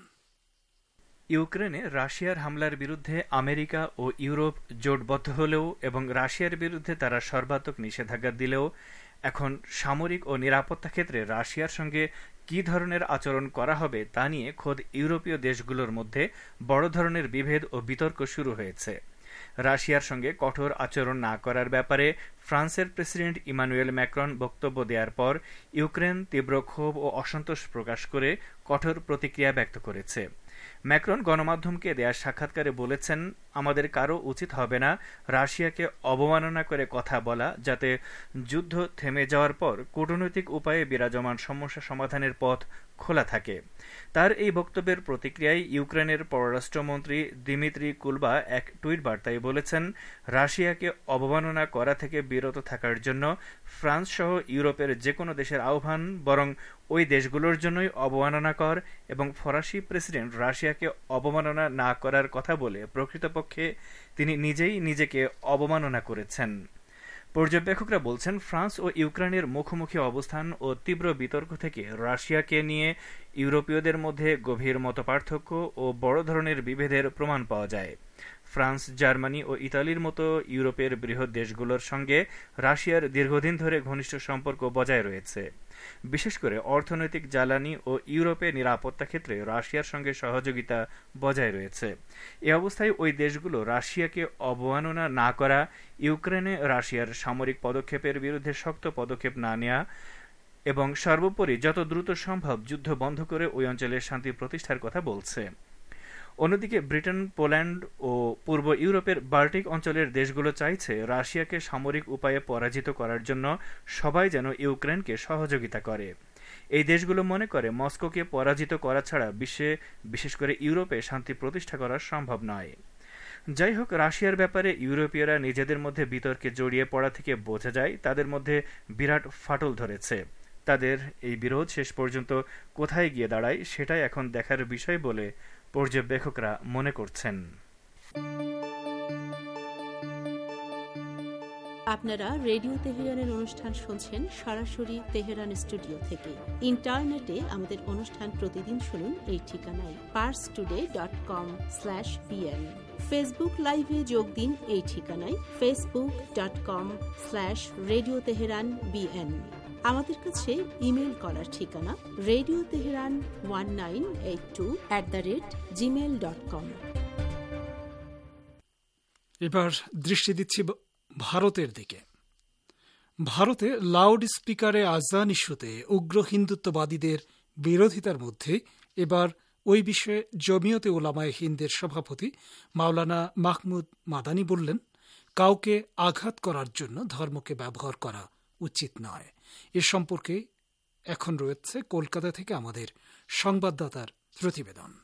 ইউক্রেনে রাশিয়ার হামলার বিরুদ্ধে আমেরিকা ও ইউরোপ জোটবদ্ধ হলেও এবং রাশিয়ার বিরুদ্ধে তারা সর্বাত্মক নিষেধাজ্ঞা দিলেও এখন সামরিক ও নিরাপত্তা ক্ষেত্রে রাশিয়ার সঙ্গে কি ধরনের আচরণ করা হবে তা নিয়ে খোদ ইউরোপীয় দেশগুলোর মধ্যে বড় ধরনের বিভেদ ও বিতর্ক শুরু হয়েছে। রাশিয়ার সঙ্গে কঠোর আচরণ না করার ব্যাপারে ফ্রান্সের প্রেসিডেন্ট ইমানুয়েল ম্যাক্রন বক্তব্য দেওয়ার পর ইউক্রেন তীব্র ক্ষোভ ও অসন্তোষ প্রকাশ করে কঠোর প্রতিক্রিয়া ব্যক্ত করেছে। ম্যাক্রন গণমাধ্যমকে দেয়া সাক্ষাৎকারে বলেছেন, আমাদের কারো উচিত হবে না রাশিয়াকে অবমাননা করে কথা বলা, যাতে যুদ্ধ থেমে যাওয়ার পর কূটনৈতিক উপায়ে বিরাজমান সমস্যা সমাধানের পথ খোলা থাকে। তার এই বক্তব্যের প্রতিক্রিয়ায় ইউক্রেনের পররাষ্ট্রমন্ত্রী দিমিত্রি কুলবা এক টুইট বার্তায় বলেছেন, রাশিয়াকে অবমাননা করা থেকে বিরত থাকার জন্য ফ্রান্স সহ ইউরোপের যে কোনো দেশের আহ্বান বরং ওই দেশগুলোর জন্যই অবমাননাকর এবং ফরাসি প্রেসিডেন্ট রাশিয়াকে অবমাননা না করার কথা বলে প্রকৃতপক্ষে তিনি নিজেই নিজেকে অবমাননা করেছেন। পর্যবেক্ষকরা বলছেন, ফ্রান্স ও ইউক্রেনের মুখোমুখি অবস্থান ও তীব্র বিতর্ক থেকে রাশিয়াকে নিয়ে ইউরোপীয়দের মধ্যে গভীর মতপার্থক্য ও বড় ধরনের বিভেদের প্রমাণ পাওয়া যায়। ফ্রান্স, জার্মানি ও ইতালির মতো ইউরোপের বৃহৎ দেশগুলোর সঙ্গে রাশিয়ার দীর্ঘদিন ধরে ঘনিষ্ঠ সম্পর্ক বজায় রয়েছে। বিশেষ করে অর্থনৈতিক, জ্বালানি ও ইউরোপে নিরাপত্তা ক্ষেত্রে রাশিয়ার সঙ্গে সহযোগিতা বজায় রয়েছে। এ অবস্থায় ওই দেশগুলো রাশিয়াকে অবমাননা না করা, ইউক্রেনে রাশিয়ার সামরিক পদক্ষেপের বিরুদ্ধে শক্ত পদক্ষেপ না নেওয়া এবং সর্বোপরি যত দ্রুত সম্ভব যুদ্ধ বন্ধ করে ওই অঞ্চলের শান্তি প্রতিষ্ঠার কথা বলছে। অন্যদিকে ব্রিটেন, পোল্যান্ড ও পূর্ব ইউরোপের বাল্টিক অঞ্চলের দেশগুলো চাইছে রাশিয়াকে সামরিক উপায়ে পরাজিত করার জন্য সবাই যেন ইউক্রেনকে সহযোগিতা করে। এই দেশগুলো মনে করে মস্কোকে পরাজিত করা ছাড়া বিশ্বে, বিশেষ করে ইউরোপে শান্তি প্রতিষ্ঠা করা সম্ভব নয়। যাই হোক, রাশিয়ার ব্যাপারে ইউরোপীয়রা নিজেদের মধ্যে বিতর্কে জড়িয়ে পড়া থেকে বোঝা যায় তাদের মধ্যে বিরাট ফাটল ধরেছে। তাদের এই বিরোধ শেষ পর্যন্ত কোথায় গিয়ে দাঁড়ায় সেটাই এখন দেখার বিষয় বলে পর্যবেক্ষকরা মনে করছেন। আপনারা রেডিও তেহরানের অনুষ্ঠান শুনছেন সরাসরি তেহরান স্টুডিও থেকে। ইন্টারনেটে আমাদের অনুষ্ঠান প্রতিদিন শুনুন এই ঠিকানায় Pars today dot com slash BN. Facebook লাইভে যোগ দিন এই ঠিকানায় Facebook dot com slash radio Tehran BN. আমাদের কাছে ইমেল করার ঠিকানা radio Tehran one nine eight two at the rate Gmail dot com. এবার দৃষ্টি দিচ্ছি ভারতের দিকে। ভারতে লাউড স্পিকারে আজান ইস্যুতে উগ্র হিন্দুত্ববাদীদের বিরোধিতার মধ্যে এবার ওই বিষয়ে জমিয়তে উলামায়ে হিন্দের সভাপতি মাওলানা মাহমুদ মাদানী বললেন, কাউকে আঘাত করার জন্য ধর্মকে ব্যবহার করা উচিত নয়। এ সম্পর্কে এখন রয়েছে কলকাতা থেকে আমাদের সংবাদদাতার প্রতিবেদন।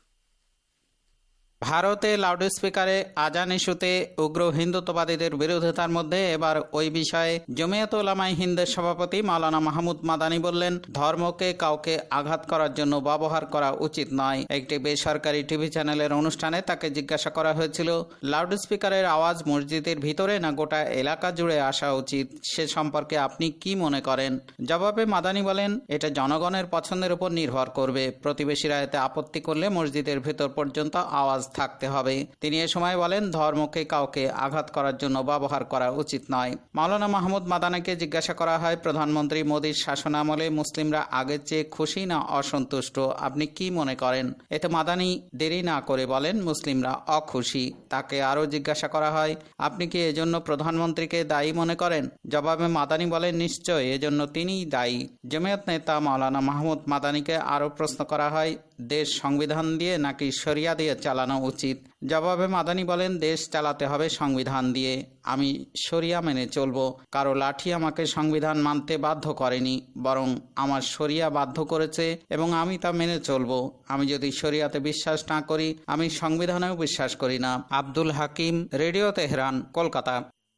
ভারতে লাউডস্পিকারে আজান ইস্যুতে উগ্র হিন্দুত্ববাদীদের বিরোধিতার মধ্যে এবার ওই বিষয়ে জমিয়ত উলামায়ে হিন্দের সভাপতি মাওলানা মাহমুদ মাদানী বললেন, ধর্মকে কাউকে আঘাত করার জন্য ব্যবহার করা উচিত নয়। একটি বেসরকারি টিভি চ্যানেলের অনুষ্ঠানে তাকে জিজ্ঞাসা করা হয়েছিল, লাউডস্পিকারের আওয়াজ মসজিদের ভিতরে না গোটা এলাকা জুড়ে আসা উচিত, সে সম্পর্কে আপনি কি মনে করেন? জবাবে মাদানী বলেন, এটা জনগণের পছন্দের উপর নির্ভর করবে। প্রতিবেশীরা এতে আপত্তি করলে মসজিদের ভিতর পর্যন্ত আওয়াজ থাকতে হবে। তিনি এ সময় বলেন, ধর্মকে কাউকে আঘাত করার জন্য ব্যবহার করা উচিত নয়। মাওলানা মাহমুদ মাদানীকে জিজ্ঞাসা করা হয়, প্রধানমন্ত্রী মোদীর শাসনামলে মুসলিমরা আগের চেয়ে খুশি না অসন্তুষ্ট, আপনি কি মনে করেন? এতে মাদানী দেরি না করে বলেন, মুসলিমরা অখুশি। তাকে আরও জিজ্ঞাসা করা হয়, আপনি কি এজন্য প্রধানমন্ত্রীকে দায়ী মনে করেন? জবাবে মাদানী বলেন, নিশ্চয় এজন্য তিনিই দায়ী। জমিয়ত নেতা মাওলানা মাহমুদ মাদানীকে আরও প্রশ্ন করা হয়, দেশ সংবিধান দিয়ে নাকি শরিয়া দিয়ে চালানো উচিত? জবাবে মাদানী বলেন, দেশ চালাতে হবে সংবিধান দিয়ে। আমি শরিয়া মেনে চলব। কারো লাঠি আমাকে সংবিধান মানতে বাধ্য করেনি, বরং আমার শরিয়া বাধ্য করেছে এবং আমি তা মেনে চলব। আমি যদি শরিয়াতে বিশ্বাস না করি, আমি সংবিধানেও বিশ্বাস করি না। Abdul Hakim, radio Tehran, Kolkata.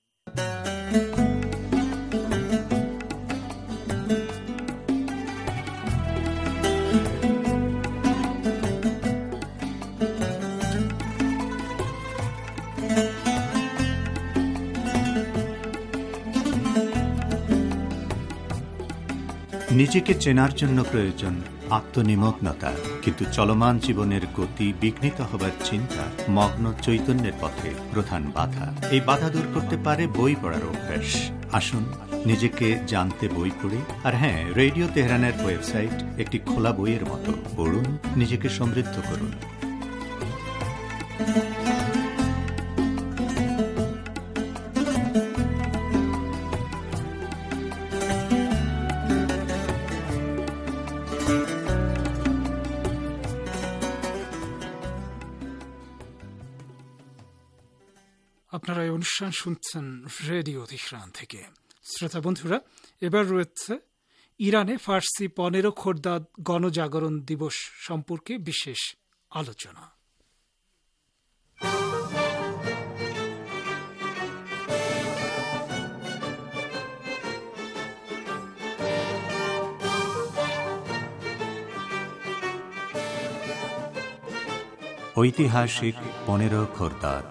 নিজেকে চেনার জন্য প্রয়োজন আত্মনিমগ্নতা, কিন্তু চলমান জীবনের গতি বিঘ্নিত হবার চিন্তা মগ্ন চৈতন্যের পথে প্রধান বাধা। এই বাধা দূর করতে পারে বই পড়ার অভ্যাস। আসুন নিজেকে জানতে বই পড়ি। আর হ্যাঁ, রেডিও তেহরানের ওয়েবসাইট একটি খোলা বইয়ের মতো। পড়ুন, নিজেকে সমৃদ্ধ করুন। আপনারা এই অনুষ্ঠান শুনছেন রেডিও তেহরান থেকে। শ্রোতা বন্ধুরা, এবার রয়েছে ইরানে ফার্সি পনেরো খোরদাদ গণজাগরণ দিবস সম্পর্কে বিশেষ আলোচনা। ঐতিহাসিক পনেরো খোরদাদ।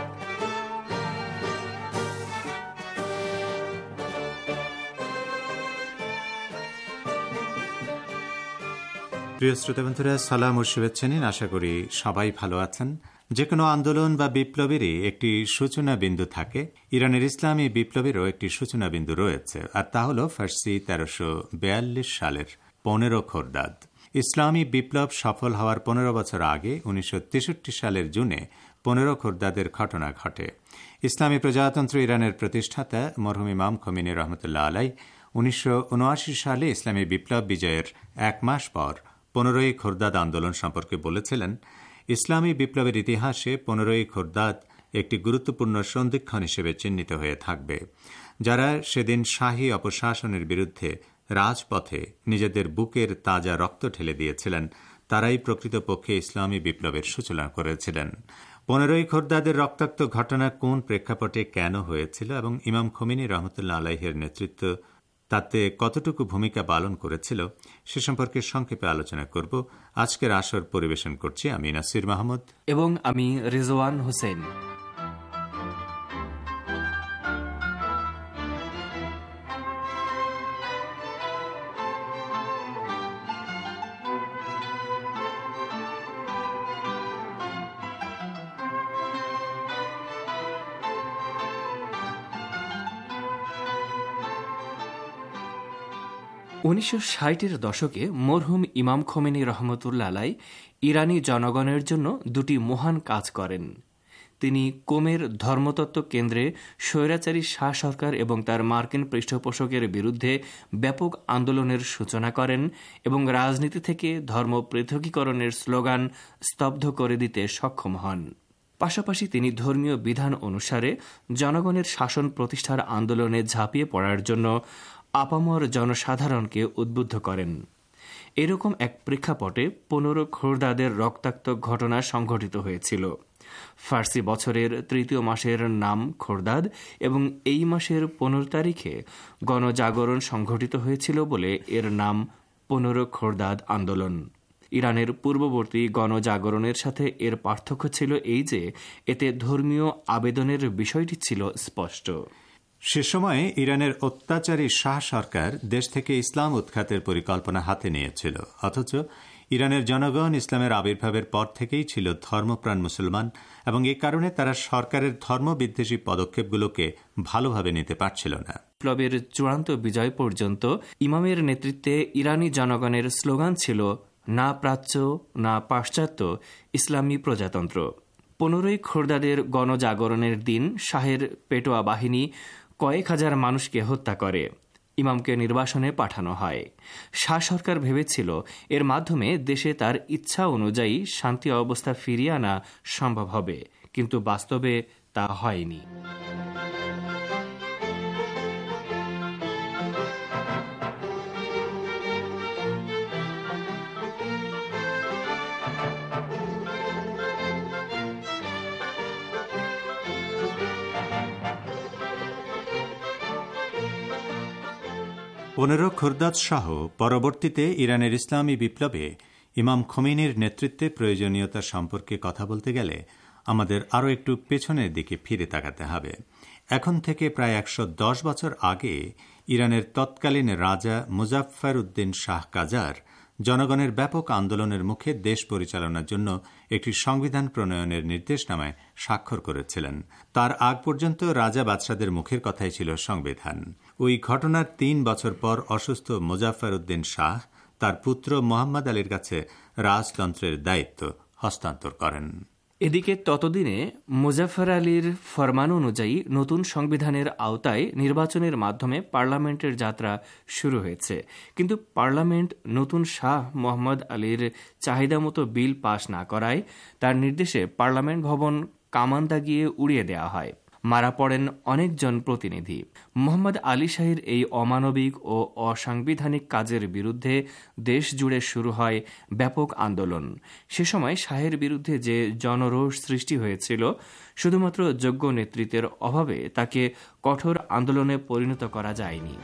প্রিয় শ্রোতাবন্ধুরা, সালাম ও শুভেচ্ছা নিন। আশা করি সবাই ভালো আছেন। যে কোনো আন্দোলন বা বিপ্লবেরই একটি সূচনা বিন্দু থাকে। ইরানের ইসলামী বিপ্লবেরও একটি সূচনা বিন্দু রয়েছে, আর তা হল ফার্সি তেরোশো বেয়াল্লিশ সালের পনেরো খোরদাদ। ইসলামী বিপ্লব সফল হওয়ার পনেরো বছর আগে উনিশশো তেষট্টি সালের জুনে পনেরো খোরদাদের ঘটনা ঘটে। ইসলামী প্রজাতন্ত্র ইরানের প্রতিষ্ঠাতা মরহুম ইমাম খোমেনি রহমতুল্লাহ আলাই উনিশশো উনআশি সালে ইসলামী বিপ্লব বিজয়ের এক মাস পর পনেরোই খোরদাদ আন্দোলন সম্পর্কে বলেছিলেন, ইসলামী বিপ্লবের ইতিহাসে পনেরোই খোরদাদ একটি গুরুত্বপূর্ণ সন্ধিক্ষণ হিসেবে চিহ্নিত হয়ে থাকবে। যারা সেদিন শাহী অপশাসনের বিরুদ্ধে রাজপথে নিজেদের বুকের তাজা রক্ত ঢেলে দিয়েছিলেন, তারাই প্রকৃতপক্ষে ইসলামী বিপ্লবের সূচনা করেছিলেন। পনেরোই খোরদাদের রক্তাক্ত ঘটনা কোন প্রেক্ষাপটে কেন হয়েছিল এবং ইমাম খোমেনি রহমতুল্লাহ আলাইহের নেতৃত্ব তাতে কতটুকু ভূমিকা পালন করেছিল সে সম্পর্কে সংক্ষেপে আলোচনা করব। আজকের আসর পরিবেশন করছি আমি নাসির মাহমুদ এবং আমি রেজওয়ান হোসেন। উনিশশো ষাটের দশকে মরহুম ইমাম খোমেনি রহমতুল্লাহ আলাই ইরানি জনগণের জন্য দুটি মহান কাজ করেন। তিনি কোমের ধর্মতত্ত্ব কেন্দ্রে স্বৈরাচারী শাহ সরকার এবং তার মার্কিন পৃষ্ঠপোষকের বিরুদ্ধে ব্যাপক আন্দোলনের সূচনা করেন এবং রাজনীতি থেকে ধর্ম পৃথকীকরণের স্লোগান স্তব্ধ করে দিতে সক্ষম হন। পাশাপাশি তিনি ধর্মীয় বিধান অনুসারে জনগণের শাসন প্রতিষ্ঠার আন্দোলনে ঝাঁপিয়ে পড়ার জন্য আপামর জনসাধারণকে উদ্বুদ্ধ করেন। এরকম এক প্রেক্ষাপটে পনেরো খোরদাদের রক্তাক্ত ঘটনা সংঘটিত হয়েছিল। ফার্সি বছরের তৃতীয় মাসের নাম খোরদাদ এবং এই মাসের পনেরো তারিখে গণজাগরণ সংঘটিত হয়েছিল বলে এর নাম পনেরো খোরদাদ আন্দোলন। ইরানের পূর্ববর্তী গণজাগরণের সাথে এর পার্থক্য ছিল এই যে এতে ধর্মীয় আবেদনের বিষয়টি ছিল স্পষ্ট। সে সময়ে ইরানের অত্যাচারী শাহ সরকার দেশ থেকে ইসলাম উৎখাতের পরিকল্পনা হাতে নিয়েছিল, অথচ ইরানের জনগণ ইসলামের আবির্ভাবের পর থেকেই ছিল ধর্মপ্রাণ মুসলমান এবং এ কারণে তারা সরকারের ধর্মবিদ্বেষী পদক্ষেপগুলোকে ভালোভাবে নিতে পারছিল না। বিপ্লবের চূড়ান্ত বিজয় পর্যন্ত ইমামের নেতৃত্বে ইরানি জনগণের স্লোগান ছিল না প্রাচ্য না পাশ্চাত্য, ইসলামী প্রজাতন্ত্র। পনেরোই খোরদাদের গণজাগরণের দিন শাহের পেটোয়া বাহিনী কয়েক হাজার মানুষকে হত্যা করে। ইমামকে নির্বাসনে পাঠানো হয়। শাহ সরকার ভেবেছিল এর মাধ্যমে দেশে তার ইচ্ছা অনুযায়ী শান্তি অবস্থা ফিরিয়ে আনা সম্ভব হবে, কিন্তু বাস্তবে তা হয়নি। পনেরো খোরদাদ সহ পরবর্তীতে ইরানের ইসলামী বিপ্লবে ইমাম খোমেনির নেতৃত্বে প্রয়োজনীয়তা সম্পর্কে কথা বলতে গেলে আমাদের আরও একটু পেছনের দিকে ফিরে তাকাতে হবে। এখন থেকে প্রায় একশো দশ বছর আগে ইরানের তৎকালীন রাজা মুজাফফর উদ্দিন শাহ কাজার জনগণের ব্যাপক আন্দোলনের মুখে দেশ পরিচালনার জন্য একটি সংবিধান প্রণয়নের নির্দেশনামায় স্বাক্ষর করেছিলেন। তার আগ পর্যন্ত রাজা বাদশাদের মুখের কথাই ছিল সংবিধান। ওই ঘটনার তিন বছর পর অসুস্থ মুজাফফর উদ্দিন শাহ তার পুত্র মোহাম্মদ আলীর কাছে রাজতন্ত্রের দায়িত্ব হস্তান্তর করেন। এদিকে ততদিনে মুজাফফর আলীর ফরমান অনুযায়ী নতুন সংবিধানের আওতায় নির্বাচনের মাধ্যমে পার্লামেন্টের যাত্রা শুরু হয়েছে, কিন্তু পার্লামেন্ট নতুন শাহ মোহাম্মদ আলীর চাহিদা মতো বিল পাশ না করায় তার নির্দেশে পার্লামেন্ট ভবন কামান দাগিয়ে উড়িয়ে দেওয়া হয়। মারা পড়েন অনেকজন প্রতিনিধি। মোহাম্মদ আলী শাহের এই অমানবিক ও অসাংবিধানিক কাজের বিরুদ্ধে দেশ জুড়ে শুরু হয় ব্যাপক আন্দোলন। সে সময় শাহের বিরুদ্ধে যে জনরোষ সৃষ্টি হয়েছিল, শুধুমাত্র যোগ্য নেতৃত্বের অভাবে তাকে কঠোর আন্দোলনে পরিণত করা যায়নি।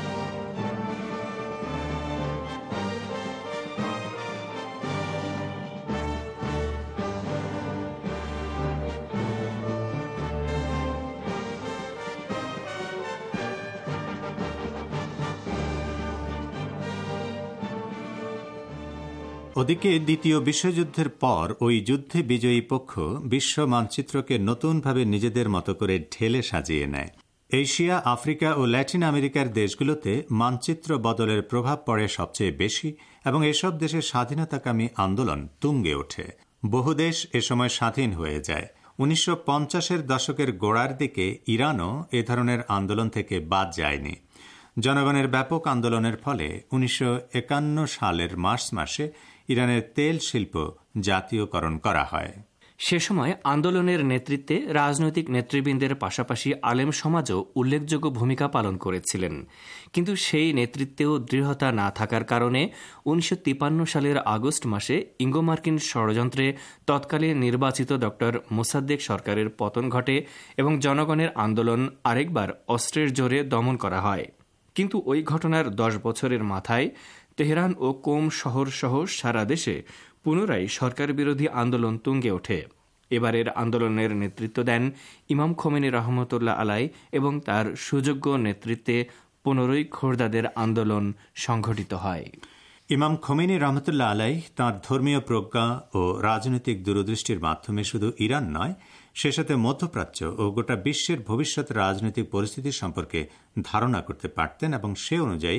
ওদিকে দ্বিতীয় বিশ্বযুদ্ধের পর ওই যুদ্ধে বিজয়ী পক্ষ বিশ্ব মানচিত্রকে নতুনভাবে নিজেদের মতো করে ঢেলে সাজিয়ে নেয়। এশিয়া, আফ্রিকা ও ল্যাটিন আমেরিকার দেশগুলোতে মানচিত্র বদলের প্রভাব পড়ে সবচেয়ে বেশি এবং এসব দেশের স্বাধীনতাকামী আন্দোলন তুঙ্গে ওঠে। বহু দেশ এ সময় স্বাধীন হয়ে যায়। উনিশশো পঞ্চাশের দশকের গোড়ার দিকে ইরানও এ ধরনের আন্দোলন থেকে বাদ যায়নি। জনগণের ব্যাপক আন্দোলনের ফলে উনিশশো একান্ন সালের মার্চ মাসে ইরানের তেল শিল্প জাতীয়করণ করা হয়। সে সময় আন্দোলনের নেতৃত্বে রাজনৈতিক নেতৃবৃন্দের পাশাপাশি আলেম সমাজও উল্লেখযোগ্য ভূমিকা পালন করেছিলেন, কিন্তু সেই নেতৃত্বেও দৃঢ়তা না থাকার কারণে উনিশশো তিপ্পান্ন সালের আগস্ট মাসে ইঙ্গো মার্কিন ষড়যন্ত্রে তৎকালীন নির্বাচিত ড মোসাদ্দেক সরকারের পতন ঘটে এবং জনগণের আন্দোলন আরেকবার অস্ত্রের জোরে দমন করা হয়। কিন্তু ওই ঘটনার দশ বছরের মাথায় তেহরান ও কোম শহর সহ সারা দেশে পুনরায় সরকার বিরোধী আন্দোলন তুঙ্গে ওঠে। এবারের আন্দোলনের নেতৃত্ব দেন ইমাম খোমেনি রহমতুল্লাহ আলাই এবং তার সুযোগ্য নেতৃত্বে পনেরোই খোরদাদের আন্দোলন সংঘটিত হয়। ইমাম খোমেনি রহমতুল্লাহ আলাই তাঁর ধর্মীয় প্রজ্ঞা ও রাজনৈতিক দূরদৃষ্টির মাধ্যমে শুধু ইরান নয়, সে সাথে মধ্যপ্রাচ্য ও গোটা বিশ্বের ভবিষ্যৎ রাজনৈতিক পরিস্থিতি সম্পর্কে ধারণা করতে পারতেন এবং সে অনুযায়ী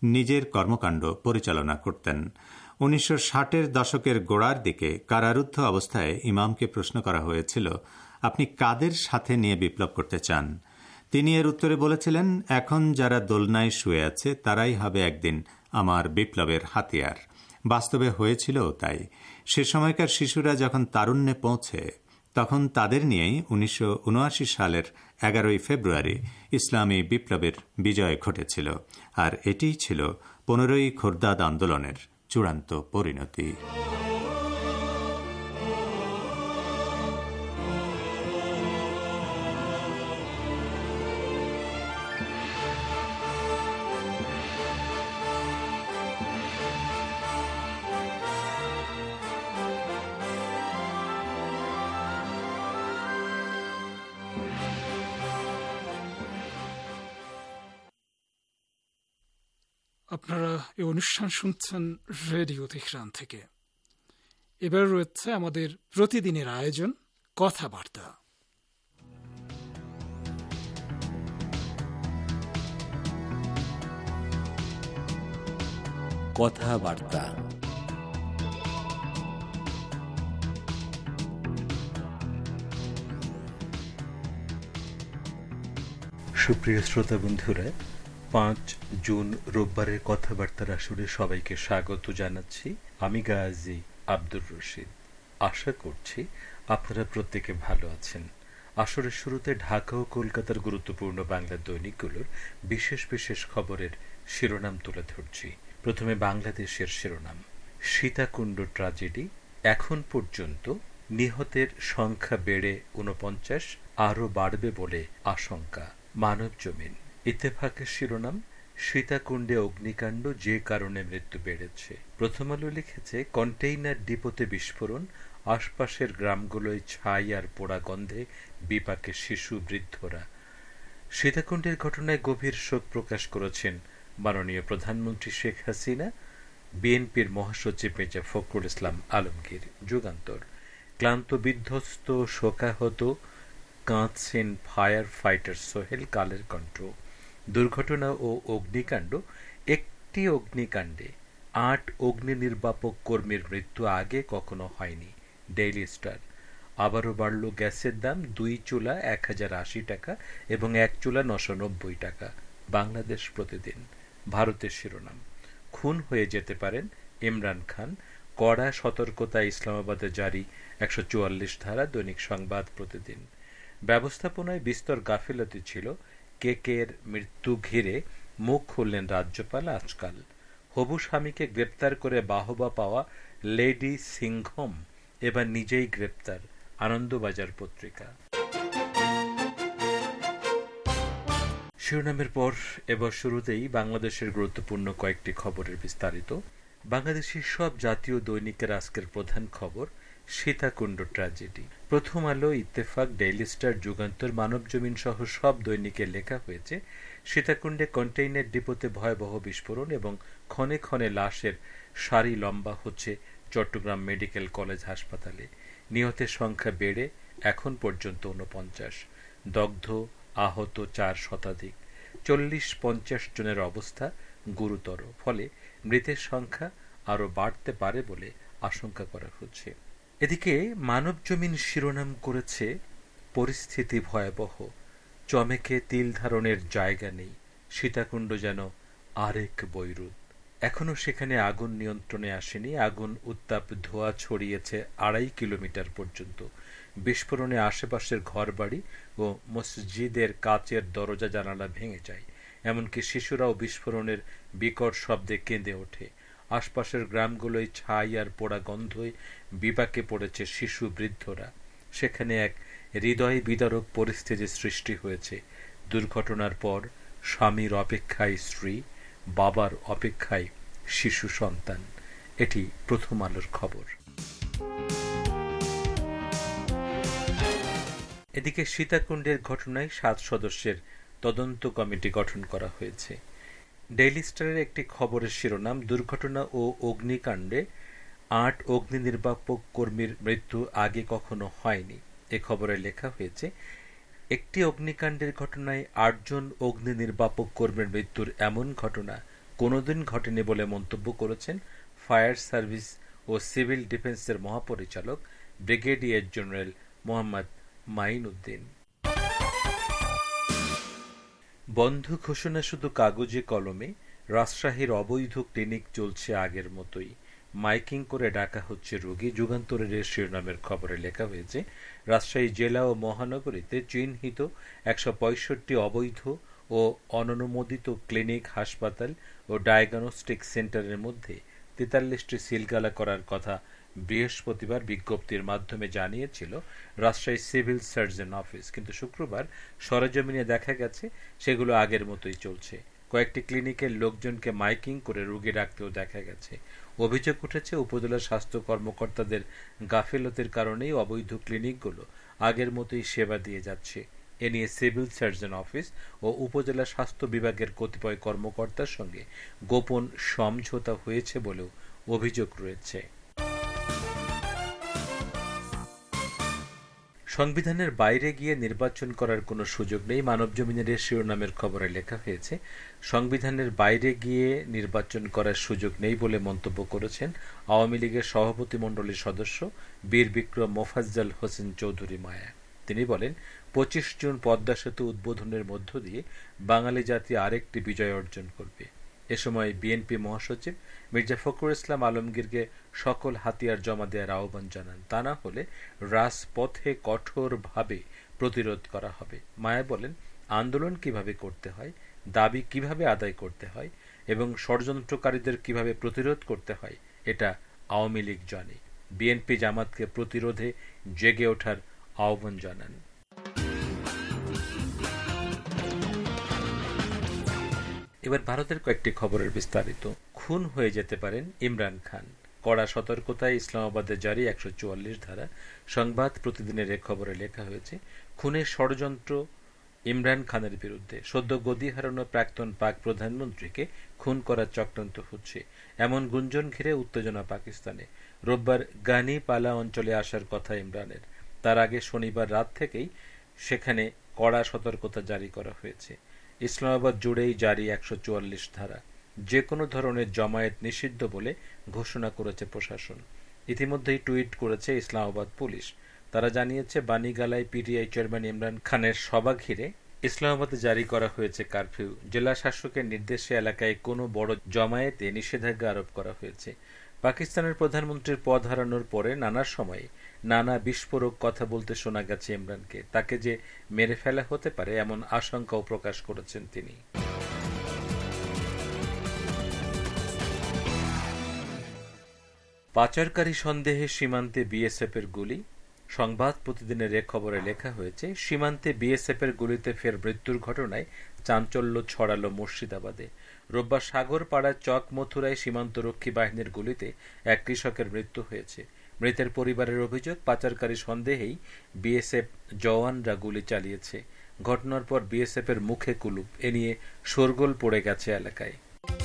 নিজের কর্মকাণ্ড পরিচালনা করতেন। উনিশশো ষাটের দশকের গোড়ার দিকে কারারুদ্ধ অবস্থায় ইমামকে প্রশ্ন করা হয়েছিল, আপনি কাদের সাথে নিয়ে বিপ্লব করতে চান? তিনি এর উত্তরে বলেছিলেন, এখন যারা দোলনায় শুয়ে আছে তারাই হবে একদিন আমার বিপ্লবের হাতিয়ার। বাস্তবে হয়েছিল তাই। সে সময়কার শিশুরা যখন তারুণ্যে পৌঁছে তখন তাদের নিয়েই উনিশশো উনআশি সালের এগারোই ফেব্রুয়ারি ইসলামী বিপ্লবের বিজয় ঘটেছিল। আর এটিই ছিল পনেরোই খোরদাদ আন্দোলনের চূড়ান্ত পরিণতি। আপনারা এই অনুষ্ঠান শুনছেন রেডিও তেহরান থেকে। এবার রয়েছে আমাদের প্রতিদিনের আয়োজন কথাবার্তা। কথাবার্তা সুপ্রিয় শ্রোতা বন্ধুরা, পাঁচ জুন রোববারের কথাবার্তার আসরে সবাইকে স্বাগত জানাচ্ছি। আমি গাজী আব্দুর রশিদ। আশা করছি আপনারা প্রত্যেকে ভালো আছেন। আসরের শুরুতে ঢাকা ও কলকাতার গুরুত্বপূর্ণ বাংলা দৈনিকগুলোর বিশেষ বিশেষ খবরের শিরোনাম তুলে ধরছি। প্রথমে বাংলাদেশের শিরোনাম, সীতাকুণ্ড ট্র্যাজেডি, এখন পর্যন্ত নিহতের সংখ্যা বেড়ে ঊনপঞ্চাশ, আরও বাড়বে বলে আশঙ্কা। মানব জমিন। ইত্তেফাকের শিরোনাম, সীতাকুণ্ডে অগ্নিকাণ্ড, যে কারণে মৃত্যু বেড়েছে। প্রথম আলো লিখেছে, কন্টেইনার ডিপোতে বিস্ফোরণ, আশপাশের গ্রামগুলোয় ছাই আর পোড়া গন্ধে বিপাকে শিশু বৃদ্ধরা। সীতাকুণ্ডের ঘটনায় গভীর শোক প্রকাশ করেছেন মাননীয় প্রধানমন্ত্রী শেখ হাসিনা, বিএনপির মহাসচিব মির্জা ফখরুল ইসলাম আলমগীর। যুগান্তর। ক্লান্ত বিধ্বস্ত শোকাহত কাঁদছেন ফায়ার ফাইটার সোহেল, কালের কণ্ঠ। দুর্ঘটনা ও অগ্নিকাণ্ড। একটি অগ্নিকাণ্ডে আট অগ্নি নির্বাপক কর্মীর মৃত্যু আগে কখনো হয়নি। Daily Star. আবারও বাড়ল গ্যাসের দাম, দুই চুলা এক হাজার আশি টাকা এবং এক চুলা নশো নব্বই টাকা। বাংলাদেশ প্রতিদিন। ভারতের শিরোনাম, খুন হয়ে যেতে পারেন ইমরান খান, কড়া সতর্কতা ইসলামাবাদে জারি একশো চুয়াল্লিশ ধারা। দৈনিক সংবাদ প্রতিদিন। ব্যবস্থাপনায় বিস্তর গাফিলতি ছিল, কে কের মৃত্যু ঘিরে মুখ খুললেন রাজ্যপাল আজকাল। হবু স্বামীকে গ্রেপ্তার করে বাহবা পাওয়া লেডি সিংহম এবার নিজেই গ্রেপ্তার। আনন্দবাজার পত্রিকা। শিরোনামের পর এবার শুরুতেই বাংলাদেশের গুরুত্বপূর্ণ কয়েকটি খবরের বিস্তারিত। বাংলাদেশের সব জাতীয় দৈনিকের আজকের প্রধান খবর Sitakunda tragedy. Prothom Alo, Ittefaq, Daily Star, Jugantor, Manab Zamin সহ সব দৈনিকে লেখা হয়েছে, সীতাকুণ্ডে কন্টেইনার ডিপোতে ভয়াবহ বিস্ফোরণ এবং ক্ষণে ক্ষণে লাশের সারি লম্বা হচ্ছে চট্টগ্রাম মেডিকেল কলেজ হাসপাতালে। নিহতের সংখ্যা বেড়ে এখন পর্যন্ত ঊনপঞ্চাশ, দগ্ধ আহত চার শতাধিক। চল্লিশ পঞ্চাশ জনের অবস্থা গুরুতর, ফলে মৃতের সংখ্যা আরও বাড়তে পারে বলে আশঙ্কা করা হচ্ছে। এদিকে মানব জমিন শিরোনাম করেছে, পরিস্থিতি ভয়াবহ, চমেকে তিল ধারণের জায়গা নেই, সীতাকুণ্ড যেন আরেক বৈরুত। এখনো সেখানে আগুন নিয়ন্ত্রণে আসেনি, আগুন উত্তাপ ধোঁয়া ছড়িয়েছে আড়াই কিলোমিটার পর্যন্ত। বিস্ফোরণে আশেপাশের ঘরবাড়ি ও মসজিদের কাচের দরজা জানালা ভেঙে যায়, এমনকি শিশুরাও বিস্ফোরণের বিকট শব্দে কেঁদে ওঠে। আশপাশের গ্রামগুলোয় ছাই আর পোড়া গন্ধই বিপাকে পড়েছে শিশু বৃদ্ধরা। সেখানে এক হৃদয় বিদারক পরিস্থিতি সৃষ্টি হয়েছে। দুর্ঘটনার পর স্বামীর অপেক্ষায় স্ত্রী, বাবার অপেক্ষায় শিশু সন্তান। এটি প্রথম আলোর খবর। এদিকে সীতাকুণ্ডের ঘটনায় সাত সদস্যের তদন্ত কমিটি গঠন করা হয়েছে। ডেইলি স্টারের একটি খবরের শিরোনাম, দুর্ঘটনা ও অগ্নিকাণ্ডে আট অগ্নি নির্বাপক কর্মীর মৃত্যু আগে কখনো হয়নি। এ খবরে লেখা হয়েছে, একটি অগ্নিকাণ্ডের ঘটনায় আটজন অগ্নি নির্বাপক কর্মীর মৃত্যুর এমন ঘটনা কোনোদিন ঘটেনি বলে মন্তব্য করেছেন ফায়ার সার্ভিস ও সিভিল ডিফেন্সের মহাপরিচালক ব্রিগেডিয়ার জেনারেল মোহাম্মদ মাইন উদ্দিন। বন্ধ ঘোষণা শুধু কাগজে কলমে, রাজশাহীর অবৈধ ক্লিনিক চলছে আগের মতোই, মাইকিং করে ডাকা হচ্ছে রোগী। যুগান্তরের শিরোনামের খবরে লেখা হয়েছে, রাজশাহী জেলা ও মহানগরীতে চিহ্নিত একশো পঁয়ষট্টি অবৈধ ও অননুমোদিত ক্লিনিক, হাসপাতাল ও ডায়াগনস্টিক সেন্টারের মধ্যে তেতাল্লিশটি সিলগালা করার কথা বৃহস্পতিবার বিজ্ঞপ্তির মাধ্যমে জানিয়েছিল রাজশাহী সিভিল সার্জন অফিস। কিন্তু শুক্রবার সরেজমিনে দেখা গেছে সেগুলো আগের মতোই চলছে। কয়েকটি ক্লিনিকের লোকজনকে মাইকিং করে রোগী রাখতেও দেখা গেছে। অভিযোগ উঠেছে উপজেলা স্বাস্থ্য কর্মকর্তাদের গাফিলতির কারণেই অবৈধ ক্লিনিকগুলো আগের মতোই সেবা দিয়ে যাচ্ছে। এ নিয়ে সিভিল সার্জন অফিস ও উপজেলা স্বাস্থ্য বিভাগের কতিপয় কর্মকর্তার সঙ্গে গোপন সমঝোতা হয়েছে বলেও অভিযোগ রয়েছে। সংবিধানের বাইরে গিয়ে নির্বাচন করার কোনো সুযোগ নেই, মানবজমিনের শিরোনামের খবরে লেখা হয়েছে, সংবিধানের বাইরে গিয়ে নির্বাচন করার সুযোগ নেই বলে মন্তব্য করেছেন আওয়ামী লীগের সভাপতিমণ্ডলীর সদস্য বীর বিক্রম মোফাজ্জল হোসেন চৌধুরী মায়া। তিনি বলেন, পঁচিশ জুন পদ্মা সেতু উদ্বোধনের মধ্য দিয়ে বাঙালি জাতি আরেকটি বিজয় অর্জন করবে। এ সময় বিএনপি মহাসচিব মির্জা ফখরুল ইসলাম আলমগীরকে সকল হাতিয়ার জমা দেওয়ার আহ্বান জানান, তা না হলে রাজপথে কঠোরভাবে প্রতিরোধ করা হবে। মায়া বলেন, আন্দোলন কিভাবে করতে হয়, দাবি কিভাবে আদায় করতে হয় এবং ষড়যন্ত্রকারীদের কিভাবে প্রতিরোধ করতে হয় এটা আওয়ামী লীগ জানে। বিএনপি জামাতকে প্রতিরোধে জেগে ওঠার আহ্বান জানান। এবার ভারতের কয়েকটি খবরের বিস্তারিত। খুন হয়ে যেতে পারেন ইমরান খান, কড়া সতর্কতায় ইসলামাবাদে জারি একশো চুয়াল্লিশ ধারা। সংবাদ প্রতিদিনের এ খবরে লেখা হয়েছে, খুনের ষড়যন্ত্র ইমরান খানের বিরুদ্ধে। সদ্য গদি হারানো প্রাক্তন পাক প্রধানমন্ত্রীকে খুন করার চক্রান্ত হচ্ছে, এমন গুঞ্জন ঘিরে উত্তেজনা পাকিস্তানে। রোববার গানি পালা অঞ্চলে আসার কথা ইমরানের, তার আগে শনিবার রাত থেকেই সেখানে কড়া সতর্কতা জারি করা হয়েছে। ইসলামাবাদ জুড়েই জারি একশো চুয়াল্লিশ ধারা, যে কোনো ধরনের জমায়েত নিষিদ্ধ বলে ঘোষণা করেছে প্রশাসন। ইতিমধ্যেই টুইট করেছে ইসলামাবাদ পুলিশ। তারা জানিয়েছে, বাণীগালায় পিটিআই চেয়ারম্যান ইমরান খানের সভা ঘিরে ইসলামাবাদে জারি করা হয়েছে কারফিউ। জেলা শাসকের নির্দেশে এলাকায় কোনো বড় জমায়েতে নিষেধাজ্ঞা আরোপ করা হয়েছে। পাকিস্তানের প্রধানমন্ত্রীর পদ হারানোর পরে নানা সময়ে নানা বিস্ফোরক কথা বলতে শোনা গেছে ইমরানকে। তাকে যে মেরে ফেলা হতে পারে এমন আশঙ্কাও প্রকাশ করেছেন তিনি। পাচারকারী সন্দেহে সীমান্তে বিএসএফ এর গুলি। সংবাদ প্রতিদিনের এ খবরে লেখা হয়েছে, সীমান্তে বিএসএফ এর গুলিতে ফের মৃত্যুর ঘটনায় চাঞ্চল্য ছড়ালো মুর্শিদাবাদে। রোববার সাগরপাড়ার চক মথুরায় সীমান্তরক্ষী বাহিনীর গুলিতে এক কৃষকের মৃত্যু হয়েছে। মৃতের পরিবারের অভিযোগ, পাচারকারী সন্দেহেই বিএসএফ জওয়ানরা গুলি চালিয়েছে। ঘটনার পর বিএসএফ এর মুখে কুলুপ, এ নিয়ে শোরগোল পড়ে গেছে এলাকায়।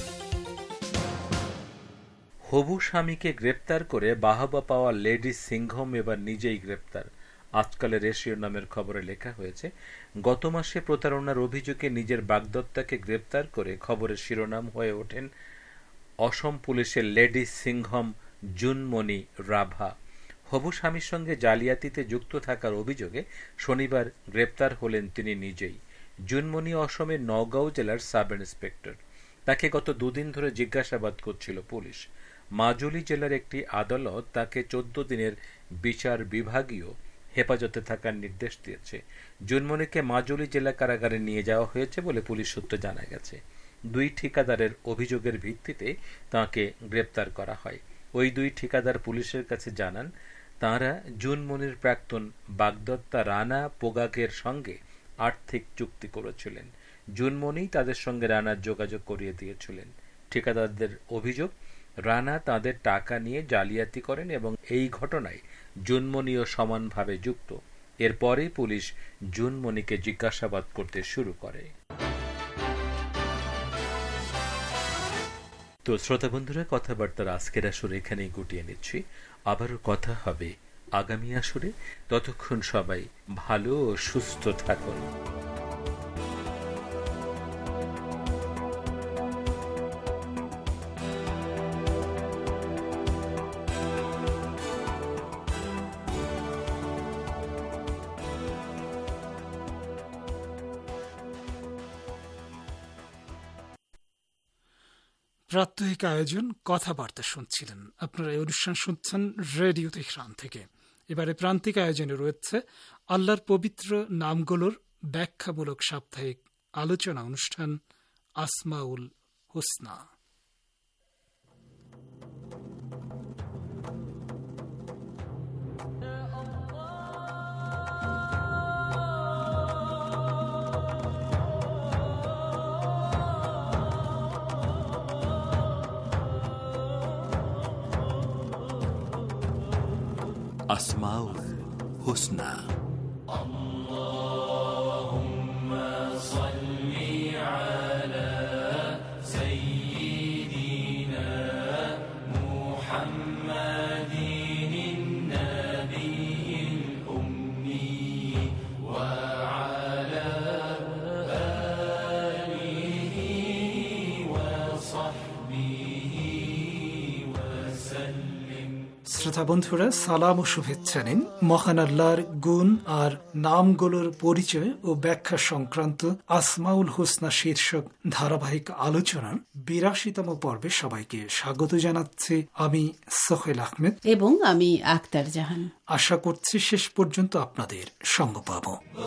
হবু স্বামীকে গ্রেপ্তার করে বাহবা পাওয়া লেডি সিংহম এবার নিজেই গ্রেপ্তার। আজকালের এশিয়ার নামের খবরে লেখা হয়েছে, গত মাসে প্রতারণার অভিযোগে নিজের বাগদত্তাকে গ্রেপ্তার করে খবরের শিরোনাম হয়ে ওঠেন অসম পুলিশের লেডি সিংহম জুনমণি রাভা। হবু স্বামীর সঙ্গে জালিয়াতিতে যুক্ত থাকার অভিযোগে শনিবার গ্রেপ্তার হলেন তিনি নিজেই। জুনমণি অসমের নওগাঁও জেলার সাব ইন্সপেক্টর। তাকে গত দুদিন ধরে জিজ্ঞাসাবাদ করছিল পুলিশ। মাজুলি জেলার একটি আদালত তাকে চোদ্দ দিনের বিচার বিভাগীয় হেফাজতে থাকার নির্দেশ দিয়েছে। জুনমণিকে মাজুলি জেলা কারাগারে নিয়ে যাওয়া হয়েছে বলে পুলিশ সূত্রে জানা গেছে। দুই ঠিকাদারের অভিযোগের ভিত্তিতে তাঁকে গ্রেপ্তার করা হয়। ওই দুই ঠিকাদার পুলিশের কাছে জানান, তাঁরা জুনমণির প্রাক্তন বাগদত্তা রানা পোগাকের সঙ্গে আর্থিক চুক্তি করেছিলেন। জুনমণি তাদের সঙ্গে রানার যোগাযোগ করিয়ে দিয়েছিলেন। ঠিকাদারদের অভিযোগ, রানা তাদের টাকা নিয়ে জালিয়াতি করেন এবং এই ঘটনায় জুনমণিও সমানভাবে যুক্ত। এরপরেই পুলিশ জুনমণিকে জিজ্ঞাসাবাদ করতে শুরু করে। তো শ্রোতা বন্ধুরা, কথাবার্তার আজকের আসরে এখানেই গুটিয়ে নিচ্ছি। আবারও কথা হবে আগামী আসরে। ততক্ষণ সবাই ভালো ও সুস্থ থাকুন। প্রাত্যহিক আয়োজন কথাবার্তা শুনছিলেন। আপনারা এই অনুষ্ঠান শুনছেন রেডিও তেহরান থেকে। এবারে প্রান্তিক আয়োজনে রয়েছে আল্লাহর পবিত্র নামগুলোর ব্যাখ্যামূলক সাপ্তাহিক আলোচনা অনুষ্ঠান আসমাউল হুসনা। আসমাউল হুসনা। শ্রোতা বন্ধুরা, সালাম ও শুভেচ্ছা নিন। মহান আল্লাহর গুণ আর নামগুলোর পরিচয় ও ব্যাখ্যা সংক্রান্ত আসমাউল হুসনা শীর্ষক ধারাবাহিক আলোচনার বিরাশিতম পর্বে সবাইকে স্বাগত জানাচ্ছি। আমি সোহেল আহমেদ এবং আমি আক্তার জাহান। আশা করছি শেষ পর্যন্ত আপনাদের সঙ্গ পাব।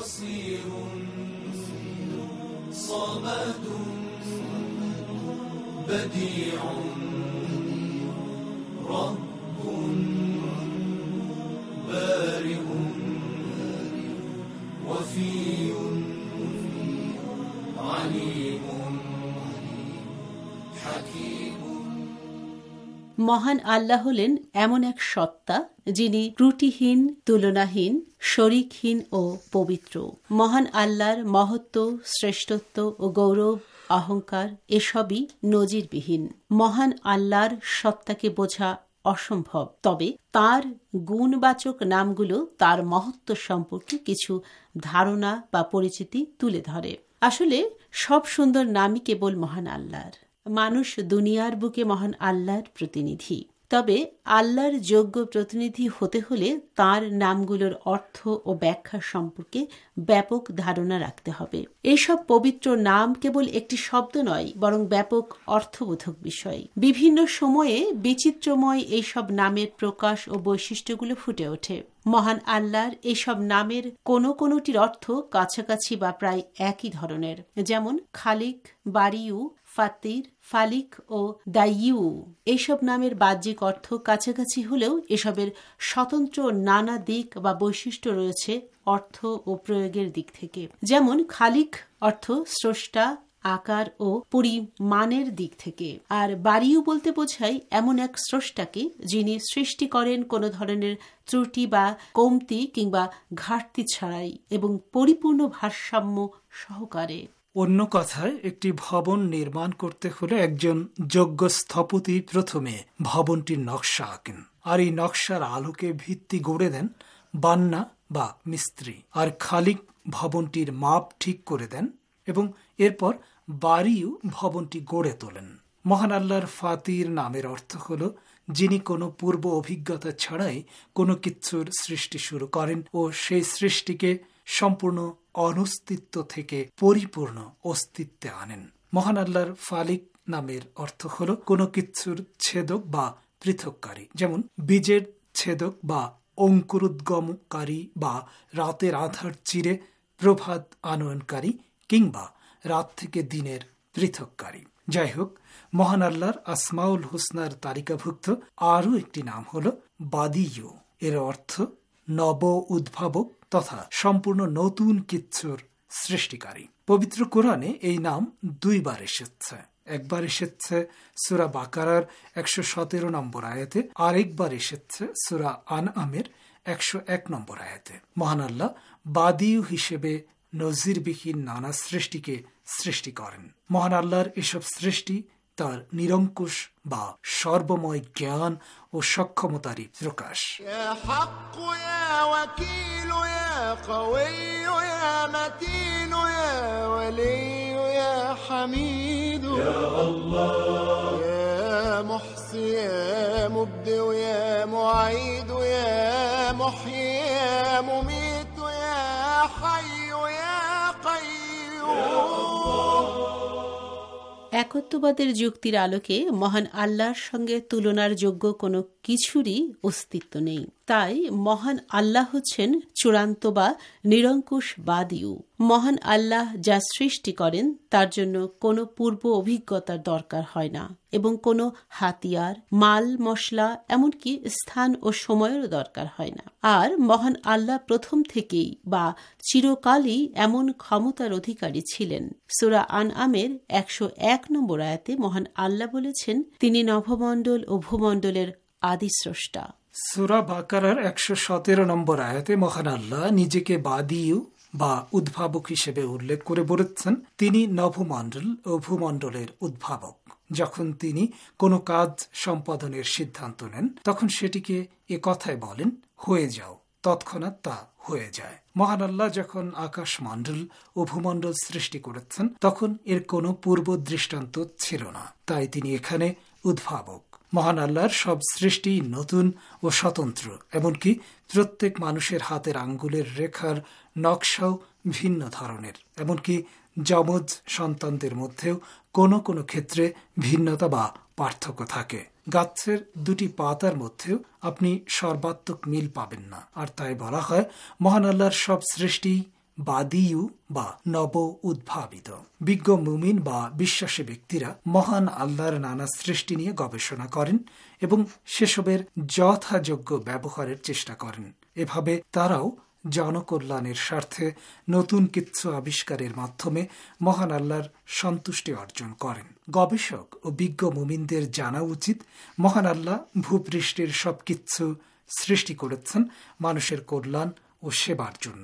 মহান আল্লাহ হলেন এমন এক সত্তা যিনি ত্রুটিহীন, তুলনাহীন, শরিকহীন ও পবিত্র। মহান আল্লাহর মহত্ব, শ্রেষ্ঠত্ব ও গৌরব, অহংকার এসবই নজিরবিহীন। মহান আল্লাহর সত্তাকে বোঝা অসম্ভব, তবে তার গুণবাচক নামগুলো তার মহত্ব সম্পর্কে কিছু ধারণা বা পরিচিতি তুলে ধরে। আসলে সব সুন্দর নামই কেবল মহান আল্লাহর। মানুষ দুনিয়ার বুকে মহান আল্লাহর প্রতিনিধি, তবে আল্লাহর যোগ্য প্রতিনিধি হতে হলে তার নামগুলোর অর্থ ও ব্যাখ্যা সম্পর্কে ব্যাপক ধারণা রাখতে হবে। এইসব পবিত্র নাম কেবল একটি শব্দ নয়, বরং ব্যাপক অর্থবোধক বিষয়। বিভিন্ন সময়ে বিচিত্রময় এইসব নামের প্রকাশ ও বৈশিষ্ট্যগুলো ফুটে ওঠে। মহান আল্লাহর এইসব নামের কোনো কোনোটির অর্থ কাছাকাছি বা প্রায় একই ধরনের, যেমন খালিক, বারিউ, ফাতির, ফালিক ও দাইয়ু। এইসব নামের বাহ্যিক অর্থ কাছাকাছি হলেও এসবের স্বতন্ত্র নানা দিক বা বৈশিষ্ট্য রয়েছে অর্থ ও প্রয়োগের দিক থেকে। যেমন খালিক অর্থ স্রষ্টা, আকার ও পরিমাণের দিক থেকে, আর বারিউ বলতে বোঝায় এমন এক স্রষ্টাকে যিনি সৃষ্টি করেন কোনো ধরনের ত্রুটি বা কমতি কিংবা ঘাটতি ছাড়াই এবং পরিপূর্ণ ভারসাম্য সহকারে। অন্য কথায়, একটি ভবন নির্মাণ করতে হলে একজন যোগ্য স্থপতি প্রথমে ভবনটির নকশা আঁকেন, আর এই নকশার আলোকে ভিত্তি গড়ে দেন বান্না বা মিস্ত্রি, আর খালিক ভবনটির মাপ ঠিক করে দেন এবং এরপর বারিউ ভবনটি গড়ে তোলেন। মহান আল্লাহর ফাতির নামের অর্থ হল যিনি কোনো পূর্ব অভিজ্ঞতা ছাড়াই কোনো কিছুর সৃষ্টি শুরু করেন ও সেই সৃষ্টিকে সম্পূর্ণ অনস্তিত্ব থেকে পরিপূর্ণ অস্তিত্বে আনেন। মহান আল্লাহর ফালিক নামের অর্থ হল কোনো কিছুর ছেদক বা পৃথককারী, যেমন বীজের ছেদক বা অঙ্কুরোদ্গমকারী বা রাতের আধার চিরে প্রভাত আনয়নকারী কিংবা রাত থেকে দিনের পৃথককারী। যাই হোক, মহান আল্লাহর আসমাউল হুসনার তালিকাভুক্ত আরও একটি নাম হল বাদিউ। এর অর্থ নব উদ্ভাবক তথা সম্পূর্ণ নতুন কিচ্ছুর সৃষ্টিকারী। পবিত্র কোরআনে এই নাম দুইবার এসেছে। একবার এসেছে সূরা বাকারার একশো সতেরো নম্বর আয়াতে, আরেকবার এসেছে সূরা আনআমের একশো এক নম্বর আয়াতে। মহান আল্লাহ বাদিউ হিসেবে নজিরবিহীন নানা সৃষ্টিকে সৃষ্টি করেন। মহান আল্লাহর এসব সৃষ্টি তার নিরঙ্কুশ বা সর্বময় জ্ঞান ও সক্ষমতারই প্রকাশ। একত্ববাদের যুক্তির আলোকে মহান আল্লাহর সঙ্গে তুলনার যোগ্য কোনো কিছুরই অস্তিত্ব নেই। তাই মহান আল্লাহ হচ্ছেন চূড়ান্ত বা নিরঙ্কুশ বাদিউ। মহান আল্লাহ যা সৃষ্টি করেন তার জন্য কোনো পূর্ব অভিজ্ঞতার দরকার হয় না এবং কোনো হাতিয়ার, মাল, মশলা, এমনকি স্থান ও সময়েরও দরকার হয় না। আর মহান আল্লাহ প্রথম থেকেই বা চিরকালই এমন ক্ষমতার অধিকারী ছিলেন। সূরা আনআমের একশো এক নম্বর আয়াতে মহান আল্লাহ বলেছেন, তিনি নভমণ্ডল ও ভূমণ্ডলের আদিস্রষ্টা। সূরা বাকারার একশো সতেরো নম্বর আয়াতে মহান আল্লাহ নিজেকে বাদিউ বা উদ্ভাবক হিসেবে উল্লেখ করে বলেছেন, তিনি নভমণ্ডল ও ভূমণ্ডলের উদ্ভাবক। যখন তিনি কোনো কাজ সম্পাদনের সিদ্ধান্ত নেন তখন সেটিকে এ কথায় বলেন, হয়ে যাও, তৎক্ষণাৎ তা হয়ে যায়। মহান আল্লাহ যখন আকাশ মণ্ডল ও ভূমণ্ডল সৃষ্টি করেছেন তখন এর কোনো পূর্ব দৃষ্টান্ত ছিল না, তাই তিনি এখানে উদ্ভাবক। মহান আল্লাহর সব সৃষ্টি নতুন ও স্বতন্ত্র, এমনকি প্রত্যেক মানুষের হাতের আঙ্গুলের রেখার নকশাও ভিন্ন ধরনের, এমনকি যমজ সন্তানদের মধ্যেও কোনো কোনো ক্ষেত্রে ভিন্নতা বা পার্থক্য থাকে। গাছের দুটি পাতার মধ্যেও আপনি সর্বাত্মক মিল পাবেন না, আর তাই বলা হয় মহান আল্লাহর সব সৃষ্টি বাদিউ বা নব উদ্ভাবিত। বিজ্ঞ মুমিন বা বিশ্বাসী ব্যক্তিরা মহান আল্লাহর নানা সৃষ্টি নিয়ে গবেষণা করেন এবং সেসবের যথাযোগ্য ব্যবহারের চেষ্টা করেন। এভাবে তারাও জনকল্যাণের স্বার্থে নতুন কিছু আবিষ্কারের মাধ্যমে মহান আল্লাহর সন্তুষ্টি অর্জন করেন। গবেষক ও বিজ্ঞ মুমিনদের জানা উচিত, মহান আল্লাহ ভূপৃষ্ঠের সবকিছু সৃষ্টি করেছেন মানুষের কল্যাণ ও সেবার জন্য।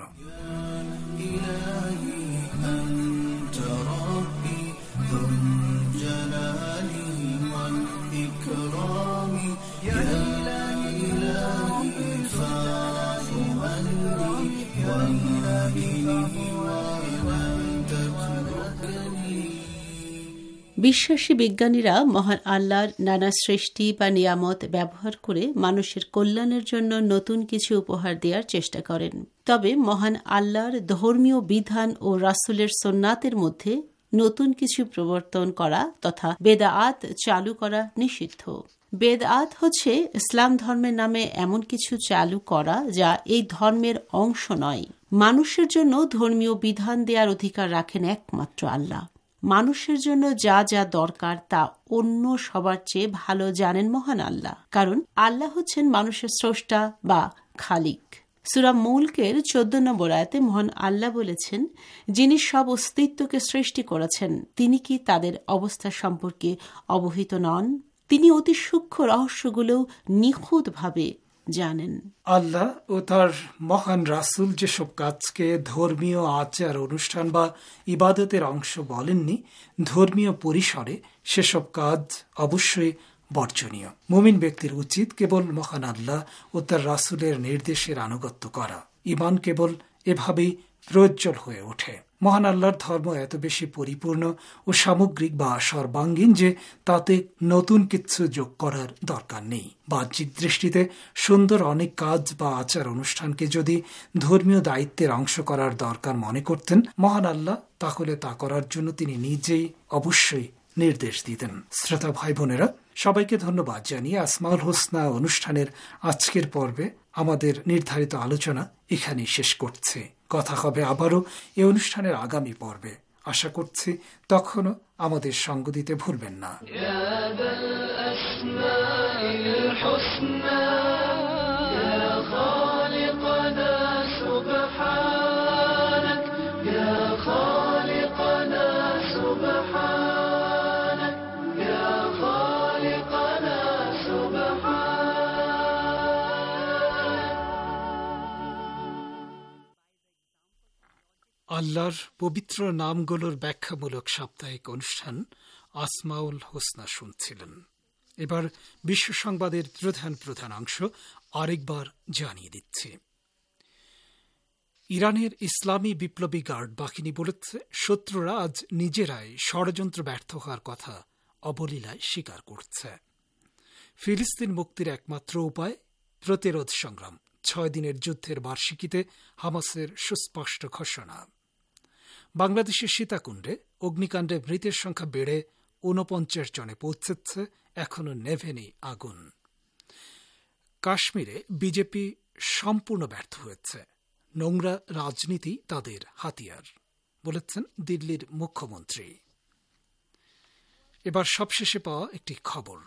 বিশ্বাসী বিজ্ঞানীরা মহান আল্লাহর নানা সৃষ্টি বা নিয়ামত ব্যবহার করে মানুষের কল্যাণের জন্য নতুন কিছু উপহার দেওয়ার চেষ্টা করেন। তবে মহান আল্লাহর ধর্মীয় বিধান ও রাসূলের সুন্নাতের মধ্যে নতুন কিছু প্রবর্তন করা তথা বেদাআত চালু করা নিষিদ্ধ। বেদাআত হচ্ছে ইসলাম ধর্মের নামে এমন কিছু চালু করা যা এই ধর্মের অংশ নয়। মানুষের জন্য ধর্মীয় বিধান দেওয়ার অধিকার রাখেন একমাত্র আল্লাহ। মানুষের জন্য যা যা দরকার তা অন্য সবার চেয়ে ভালো জানেন মহান আল্লাহ, কারণ আল্লাহ হচ্ছেন মানুষের স্রষ্টা বা খালিক। সূরা মুলকের চোদ্দ নম্বর আয়াতে মহান আল্লাহ বলেছেন, যিনি সব অস্তিত্বকে সৃষ্টি করেছেন তিনি কি তাদের অবস্থা সম্পর্কে অবহিত নন? তিনি অতি সূক্ষ্ম রহস্যগুলো নিখুঁতভাবে জানেন। আল্লাহ ও তার মহান রাসূল যেসব কাজকে ধর্মীয় আচার অনুষ্ঠান বা ইবাদতের অংশ বলেননি, ধর্মীয় পরিসরে সেসব কাজ অবশ্যই বর্জনীয়। মুমিন ব্যক্তির উচিত কেবল মহান আল্লাহ ও তার রাসূলের নির্দেশের আনুগত্য করা। ঈমান কেবল এভাবেই প্রজ্জ্বল হয়ে ওঠে। মহান আল্লাহর ধর্ম এত বেশি পরিপূর্ণ ও সামগ্রিক বা সর্বাঙ্গীন যে তাতে নতুন কিছু যোগ করার দরকার নেই। বাহ্যিক দৃষ্টিতে সুন্দর অনেক কাজ বা আচার অনুষ্ঠানকে যদি ধর্মীয় দায়িত্বের অংশ করার দরকার মনে করতেন মহান আল্লাহ, তাহলে তা করার জন্য তিনি নিজেই অবশ্যই নির্দেশ দিতেন। শ্রোতা ভাই বোনেরা, সবাইকে ধন্যবাদ জানিয়ে আসমাউল হোসনা অনুষ্ঠানের আজকের পর্বে আমাদের নির্ধারিত আলোচনা এখানেই শেষ করছে। কথা হবে আবারও এই অনুষ্ঠানের আগামী পর্বে। আশা করছি তখনও আমাদের সঙ্গ দিতে ভুলবেন না। আল্লাহর পবিত্র নামগুলোর ব্যাখ্যামূলক সাপ্তাহিক অনুষ্ঠান আসমাউল হোসনা শুনছিলেন। এবার বিশ্ব সংবাদের প্রধান প্রধান অংশ আরেকবার জানিয়ে দিচ্ছি। ইরানের ইসলামী বিপ্লবী গার্ড বাহিনী বলেছে, শত্রুরা আজ নিজেরাই ষড়যন্ত্র ব্যর্থ হওয়ার কথা অবলীলায় স্বীকার করছে। ফিলিস্তিন মুক্তির একমাত্র উপায় প্রতিরোধ সংগ্রাম। ছয় দিনের যুদ্ধের বার্ষিকীতে হামাসের সুস্পষ্ট ঘোষণা। বাংলাদেশের সীতাকুণ্ডে অগ্নিকাণ্ডে মৃতের সংখ্যা বেড়ে ঊনপঞ্চাশ জনে পৌঁছেছে, এখনো নেভেনি আগুন। কাশ্মীরে বিজেপি সম্পূর্ণ ব্যর্থ হয়েছে, নোংরা রাজনীতি তাদের হাতিয়ার, বলেছেন দিল্লির মুখ্যমন্ত্রী। এবার সবশেষে পাওয়া একটি খবর।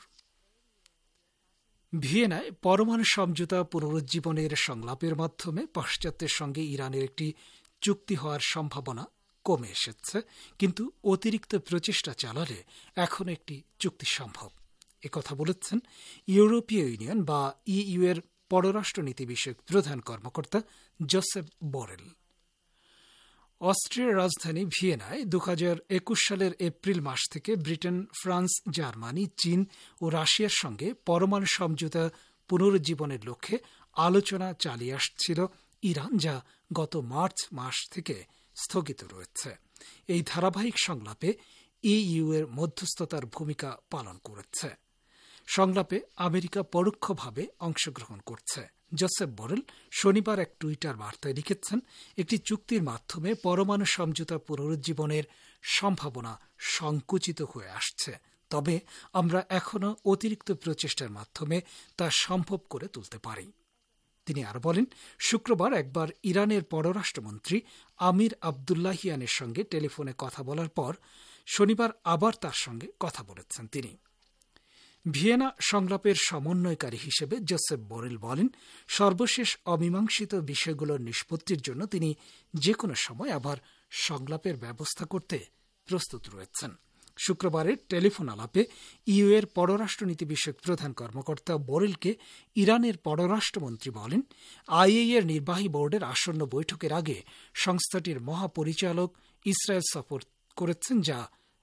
ভিয়েনায় পরমাণু সমঝোতা পুনরুজ্জীবনের সংলাপের মাধ্যমে পাশ্চাত্যের সঙ্গে ইরানের একটি চুক্তি হওয়ার সম্ভাবনা কমে এসেছে, কিন্তু অতিরিক্ত প্রচেষ্টা চালালে এখন একটি চুক্তি সম্ভব। একথা বলেছেন ইউরোপীয় ইউনিয়ন বা ইইউ এর পররাষ্ট্রনীতি বিষয়ক প্রধান কর্মকর্তা জোসেফ বরেল। অস্ট্রিয়ার রাজধানী ভিয়েনায় দু হাজার একুশ সালের এপ্রিল মাস থেকে ব্রিটেন, ফ্রান্স, জার্মানি, চীন ও রাশিয়ার সঙ্গে পরমাণু সমঝোতা পুনরুজ্জীবনের লক্ষ্যে আলোচনা চালিয়ে আসছিল ইরান, যা গত মার্চ মাস থেকে স্থগিত রয়েছে। এই ধারাবাহিক সংলাপে ইইউ এর মধ্যস্থতার ভূমিকা পালন করেছে। সংলাপে আমেরিকা পরোক্ষভাবে অংশগ্রহণ করছে। জোসেফ বরেল শনিবার এক টুইটার বার্তায় লিখেছেন, একটি চুক্তির মাধ্যমে পরমাণু সমঝোতা পুনরুজ্জীবনের সম্ভাবনা সংকুচিত হয়ে আসছে, তবে আমরা এখনও অতিরিক্ত প্রচেষ্টার মাধ্যমে তা সম্ভব করে তুলতে পারি। তিনি আরো বলেন, শুক্রবার একবার ইরানের পররাষ্ট্রমন্ত্রী আমির আবদুল্লাহিয়ানের সঙ্গে টেলিফোনে কথা বলার পর শনিবার আবার তার সঙ্গে কথা বলেছেন তিনি। ভিয়েনা সংলাপের সমন্বয়কারী হিসেবে জোসেফ বরেল বলেন, সর্বশেষ অমীমাংসিত বিষয়গুলোর নিষ্পত্তির জন্য তিনি যে কোনো সময় আবার সংলাপের ব্যবস্থা করতে প্রস্তুত রয়েছেন। শুক্রবারের টেলিফোন আলাপে ইইউ এর পররাষ্ট্রনীতি বিষয়ক প্রধান কর্মকর্তা বরেলকে ইরানের পররাষ্ট্রমন্ত্রী বলেন, আইএইউ এর নির্বাহী বোর্ডের আসন্ন বৈঠকের আগে সংস্থাটির মহাপরিচালক ইসরায়েল সফর করেছেন, যা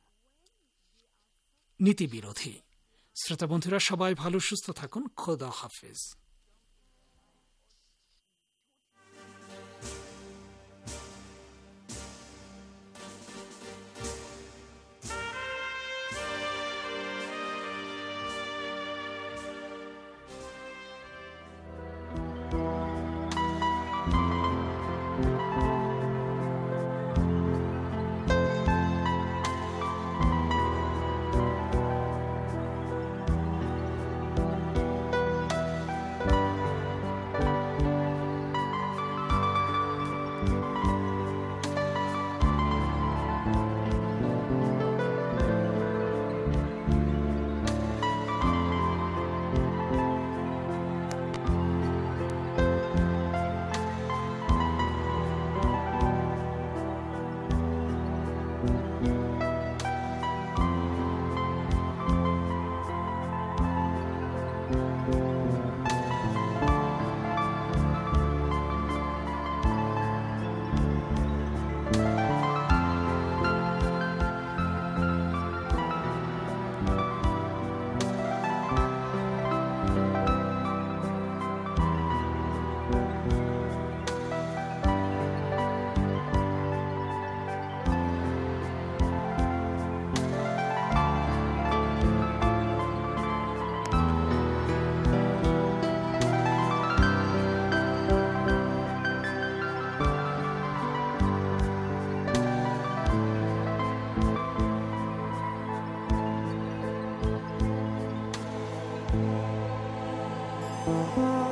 নীতিবিরোধী। শ্রোতা বন্ধুরা, সবাই ভালো সুস্থ থাকুন। খোদা হাফেজ। Thank you.